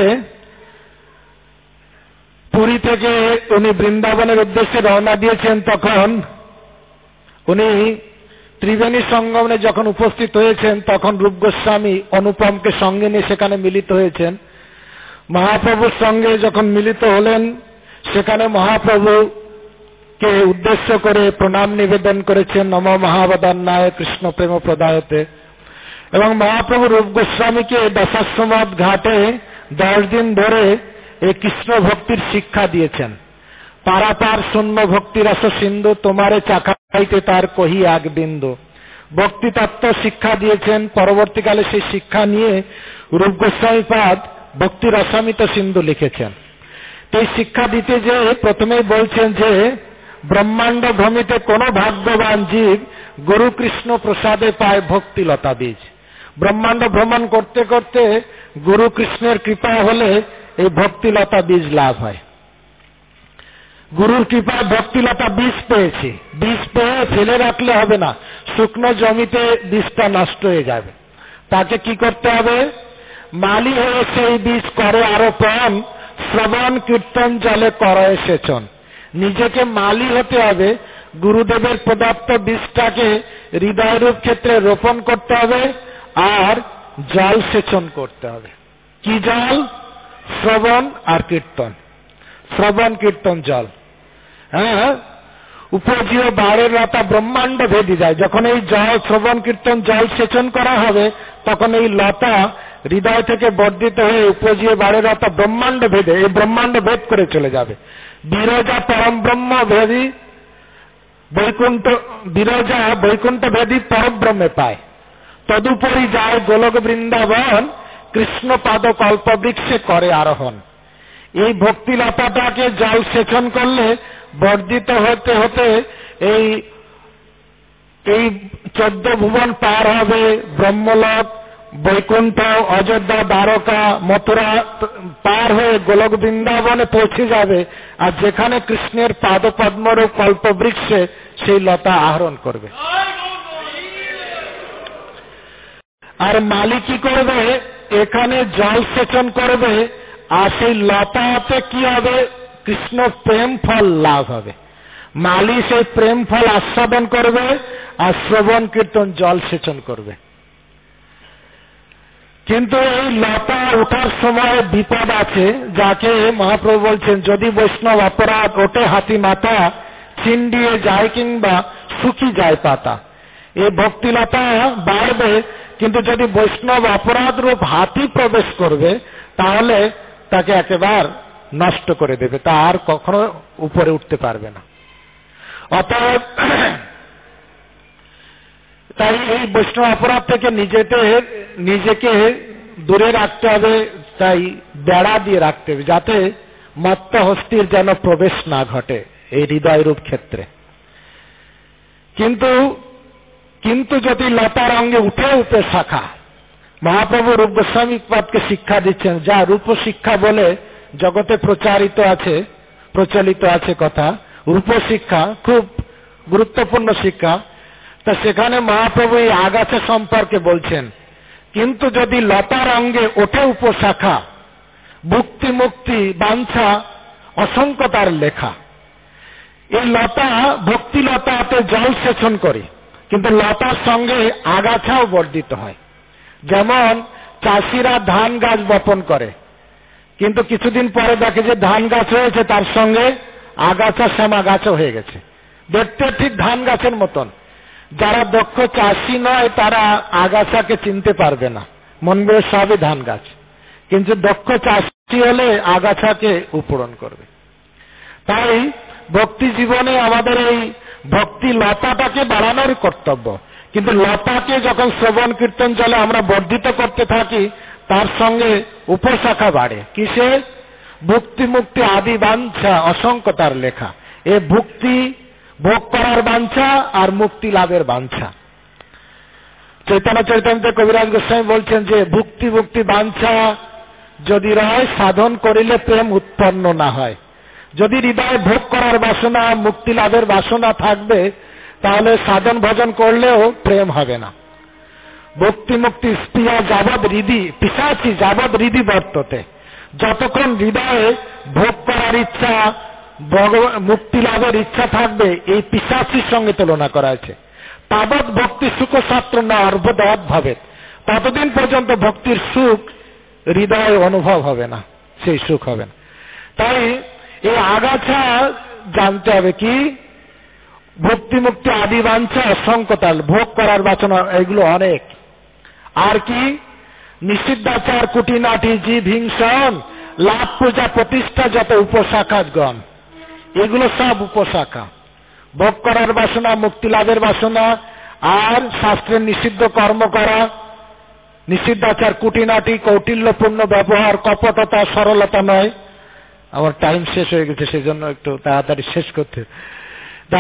পুরী থেকে উনি বৃন্দাবনের উদ্দেশ্যে রওনা দিয়েছেন, তখন উনি ত্রিবেণী সঙ্গমে যখন উপস্থিত হয়েছেন তখন রূপ গোস্বামী অনুপমকে সঙ্গে নিয়ে সেখানে মিলিত হয়েছেন। মহাপ্রভুর সঙ্গে যখন মিলিত হলেন সেখানে মহাপ্রভুকে উদ্দেশ্য করে প্রণাম নিবেদন করেছেন, নম মহাবদান্নায় কৃষ্ণ প্রেম প্রদায়তে। এবং মহাপ্রভু রূপ গোস্বামীকে দশাশ্বমেধ ঘাটে দশ দিন ধরে এই কৃষ্ণ ভক্তির শিক্ষা দিয়েছেন। পারাপার শূন্য ভক্তি রস সিন্ধু তোমারে চাখাইতে তার কহি এক বিন্দু। ভক্তি তত্ত্ব শিক্ষা দিয়েছেন। পরবর্তীকালে সেই শিক্ষা নিয়ে রূপ গোস্বামীপাদ ভক্তি রসামিত সিন্ধু লিখেছেন। তো এই শিক্ষা দিতে যে প্রথমেই বলছেন যে ব্রহ্মাণ্ড ভ্রমিতে কোন ভাগ্যবান জীব গুরু কৃষ্ণ প্রসাদে পায় ভক্তি লতা বীজ। ব্রহ্মাণ্ড ভ্রমণ করতে করতে গুরু কৃষ্ণের কৃপা হলে এই ভক্তিলতা বীজ লাভ হয়। গুরুর কৃপায় ভক্তিলতা বীজ পেয়েছি, বীজ পেয়ে ফেলে রাখলে হবে না, শুকনো জমিতে বীজটা নষ্ট হয়ে যাবে। তাকে কি করতে হবে, মালি হয়ে সেই বীজ করে আরোপণ, শ্রবণ কীর্তন জলে করে সেচন। নিজেকে মালি হতে হবে, গুরুদেবের প্রদত্ত বীজটাকে হৃদয়রূপ ক্ষেত্রে রোপণ করতে হবে আর জল সেচন করতে হবে। কি জল? শ্রবণ আর কীর্তন, শ্রবণ কীর্তন জল। হ্যাঁ, উপজীয় বাড়ের লতা ব্রহ্মাণ্ড ভেদি যায়। যখন এই জল শ্রবণ কীর্তন জল সেচন করা হবে তখন এই লতা হৃদয় থেকে বর্ধিত হয়ে উপজীয় বাড়ের লতা ব্রহ্মাণ্ড ভেদে এই ব্রহ্মাণ্ড ভেদ করে চলে যাবে। বিরজা পরম ব্রহ্ম ভেদি বৈকুণ্ঠ, বিরজা বৈকুণ্ঠ ভেদি পরব্রহ্মে পায়। তদুপরি যায় গোলক বৃন্দাবন, কৃষ্ণ পাদ কল্পবৃক্ষে করে আরোহণ। এই ভক্তিলতাটাকে জল সেচন করলে বর্ধিত হতে হতে এই এই চোদ্দ ভুবন পার হবে, ব্রহ্মলোক, বৈকুণ্ঠ, অযোধ্যা, দ্বারকা, মথুরা পার হয়ে গোলক বৃন্দাবনে পৌঁছে যাবে। আর যেখানে কৃষ্ণের পাদপদ্মরূপ কল্পবৃক্ষে সেই লতা আহরণ করবে। আর মালি কি করবে? এখানে জল সেচন করবে, আর সেই লতাতে কি হবে? কৃষ্ণ প্রেম ফল লাভ হবে। মালি সেই প্রেম ফল আস্বাদন করবে, আর শ্রবণ কীর্তন জল সেচন করবে। কিন্তু এই লতা ওঠার সময় বিপদ আছে, যাকে মহাপ্রভু বলছেন, যদি বৈষ্ণব অপরাধ ওঠে হাতি মাথা, ছিন্ডিয়ে যায় কিংবা শুকি যায় পাতা। এই ভক্তিলতা বাড়বে, কিন্তু যদি বৈষ্ণব অপরাধ রূপ হাতি প্রবেশ করবে, তাহলে তাকে একেবারে নষ্ট করে দেবে, তা আর কখনো উপরে উঠতে পারবে না। অতএব তাই এই বৈষ্ণব অপরাধ থেকে নিজেতে নিজেকে দূরে রাখতে হবে, তাই বেড়া দিয়ে রাখতে হবে, যাতে মত্ত হস্তির যেন প্রবেশ না ঘটে এই হৃদয় রূপ ক্ষেত্রে। কিন্তু কিন্তু যদি লতার অঙ্গে উঠে উঠে শাখা, মহাপ্রভু রূপ গোস্বামী পাদকে শিক্ষা দিচ্ছেন, যা রূপ শিক্ষা বলে জগতে প্রচারিত আছে, প্রচলিত আছে কথা। রূপ শিক্ষা খুব গুরুত্বপূর্ণ শিক্ষা। তা সেখানে মহাপ্রভু এই আগাছা সম্পর্কে বলছেন, কিন্তু যদি লতার অঙ্গে ওঠে উপশাখা, ভুক্তি মুক্তি বাঞ্ছা অসংখ্য তার লেখা। এই লতা ভক্তি লতাতে জল সেচন করে, কিন্তু লতার সঙ্গে আগাছাও বর্ধিত হয়। যেমন চাষিরা ধান গাছ বপন করে, কিন্তু কিছুদিন পরে দেখে যে ধান গাছ হয়েছে, তার সঙ্গে আগাছা শ্যামা গাছও হয়ে গেছে, দেখতে ঠিক ধান গাছের মতন। যারা দক্ষ চাষি নয় তারা আগাছাকে চিনতে পারবে না, মন বলে সবই ধান গাছ। কিন্তু দক্ষ চাষি হলে আগাছাকে উপড়ন করবে। তাই ভক্তি জীবনে আমাদের এই ভক্তি লতাটাকে বাড়ানোর কর্তব্য। কিন্তু লতাকে যখন শ্রবণ কীর্তন জলে আমরা বর্ধিত করতে থাকি, তার সঙ্গে উপশাখা বাড়ে। কিসে? ভুক্তি মুক্তি আদি বাঞ্ছা অসংখ্য তার লেখা। এ ভুক্তি ভোগ করার বাঞ্ছা আর মুক্তি লাভের বাঞ্ছা। চৈতন্য চৈতন্যে কবিরাজ গোস্বামী বলছেন যে ভুক্তি মুক্তি বাঞ্ছা যদি রয়, সাধন করিলে প্রেম উৎপন্ন না হয়। যদি হৃদয়ে ভোগ করার বাসনা, মুক্তি লাভের বাসনা থাকবে, তাহলে সাধন ভজন করলেও প্রেম হবে না। ভক্তি মুক্তি স্প্রিয়া যাবৎ হৃদি পিশাচি যাবৎ হৃদি বর্ততে। যতক্ষণ হৃদয়ে ভোগ করার ইচ্ছা, মুক্তি লাভের ইচ্ছা থাকবে, এই পিশাচির সঙ্গে তুলনা করা হয়েছে। তাবৎ ভক্তি সুখ শাস্ত্র না অর্বদৎ ভাবে, ততদিন পর্যন্ত ভক্তির সুখ হৃদয়ে অনুভব হবে না, সেই সুখ হবে না। তাই এই আগাছা জানতে হবে কি? ভক্তি মুক্তি আদি বাঞ্ছা অসংখ্য তাল, ভোগ করার বাসনা এগুলো অনেক। আর কি? নিষিদ্ধাচার কুটিনাটি জীব হিংসন, লাভ পূজা প্রতিষ্ঠা যত উপশাখাগণ, এগুলো সব উপশাখা। ভোগ করার বাসনা, মুক্তি লাভের বাসনা, আর শাস্ত্রের নিষিদ্ধ কর্ম করা, নিষিদ্ধাচার কুটিনাটি, কৌটিল্যপূর্ণ ব্যবহার, কপটতা, সরলতা নয়। আমার টাইম শেষ হয়ে গেছে, সেজন্য একটু তাড়াতাড়ি শেষ করতে। তা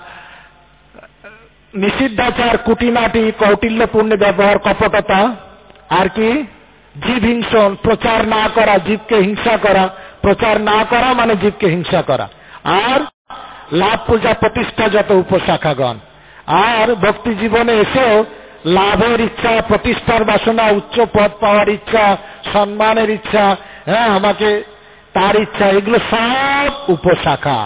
নিষিদ্ধাচার কুটিনাটি, কৌটিল্যপূর্ণ ব্যবহার, কপটতা। আর কি? জীব হিংসন, প্রচার না করা, জীবকে হিংসা করা। প্রচার না করা মানে জীবকে হিংসা করা। আর লাভ পূজা প্রতিষ্ঠা যত উপশাখাগণ। আর ভক্তি জীবনে এসেও লাভের ইচ্ছা, প্রতিষ্ঠার বাসনা, উচ্চ পদ পাওয়ার ইচ্ছা, সম্মানের ইচ্ছা, হ্যাঁ আমাকে তার ইচ্ছা, এগুলো সব উপশাখা।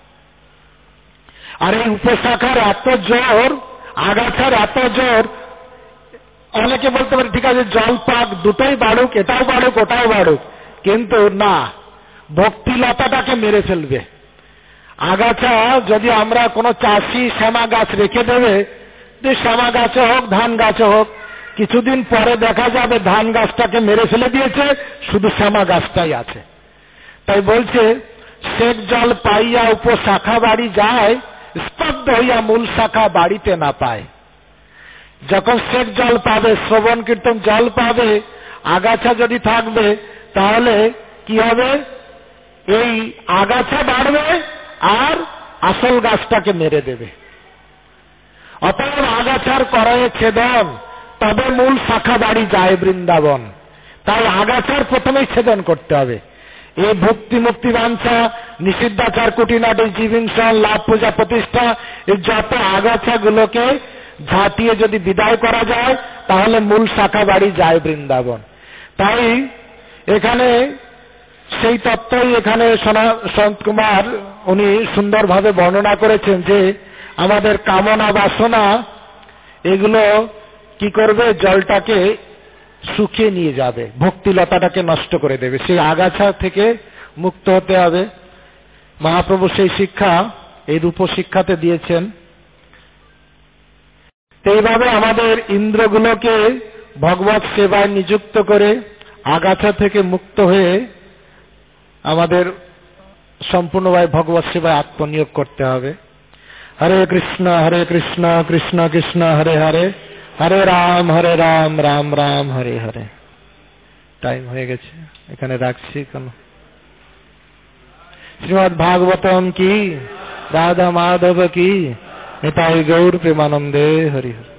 আর এই উপশাখার এত জোর, আগাছার এত জোর, অনেকে বলতে পারে ঠিক আছে জল পাক, দুটোই বাড়ুক, এটাও বাড়ুক ওটাও বাড়ুক, কিন্তু না, ভক্তি লতাটাকে মেরে ফেলবে। আগাছা যদি আমরা কোনো চাষি শ্যামা গাছ রেখে দেবে, যে শ্যামা গাছে হোক ধান গাছে হোক, কিছুদিন পরে দেখা যাবে ধান গাছটাকে মেরে ফেলে দিয়েছে, শুধু শ্যামা গাছটাই আছে। তাই বলছে সেচ জল পাইয়া উপশাখা বাড়ি যায়, স্তব্ধ হইয়া মূল শাখা বাড়িতে না পায়। যখন সেচ জল পাবে, শ্রবণ কীর্তন জল পাবে, আগাছা যদি থাকবে তাহলে কি হবে? এই আগাছা বাড়বে আর আসল গাছটাকে মেরে দেবে। অতএব আগাছার করে ছেদন, তবে মূল শাখা বাড়ি যায় বৃন্দাবন। তাই আগাছার প্রথমেই ছেদন করতে হবে। এই ভক্তি মুক্তি বাঞ্ছা, নিষিদ্ধাচার, কুটিনাটি, জীবিংসন, লাভ, পূজা, প্রতিষ্ঠা, এই যত আগাছাগুলোকে ঝাঁটিয়ে যদি বিদায় করা যায় তাহলে মূল শাখা বাড়ি যায় বৃন্দাবন। তাই এখানে সেই তত্ত্বই এখানে সন্ত কুমার উনি সুন্দরভাবে বর্ণনা করেছেন যে আমাদের কামনা বাসনা এগুলো কি করবে? জলটাকে শুকিয়ে নিয়ে যাবে, ভক্তিলতাটাকে নষ্ট করে দেবে। সেই আগাছা থেকে মুক্ত হতে হবে। মহাপ্রভু সেই শিক্ষা এই রূপ শিক্ষাতে দিয়েছেন। এইভাবে আমাদের ইন্দ্রগুলোকে ভগবত সেবায় নিযুক্ত করে আগাছা থেকে মুক্ত হয়ে আমাদের সম্পূর্ণভাবে ভগবত সেবায় আত্মনিয়োগ করতে হবে। হরে কৃষ্ণ হরে কৃষ্ণ কৃষ্ণ কৃষ্ণ হরে হরে, হরে রাম হরে রাম রাম রাম হরে হরে। টাইম হয়ে গেছে, এখানে রাখছি। কেন? শ্রীমদ্ ভাগবতম কি, রাধা মাধব কি, নিতাই গৌর প্রেমানন্দে হরি হরি।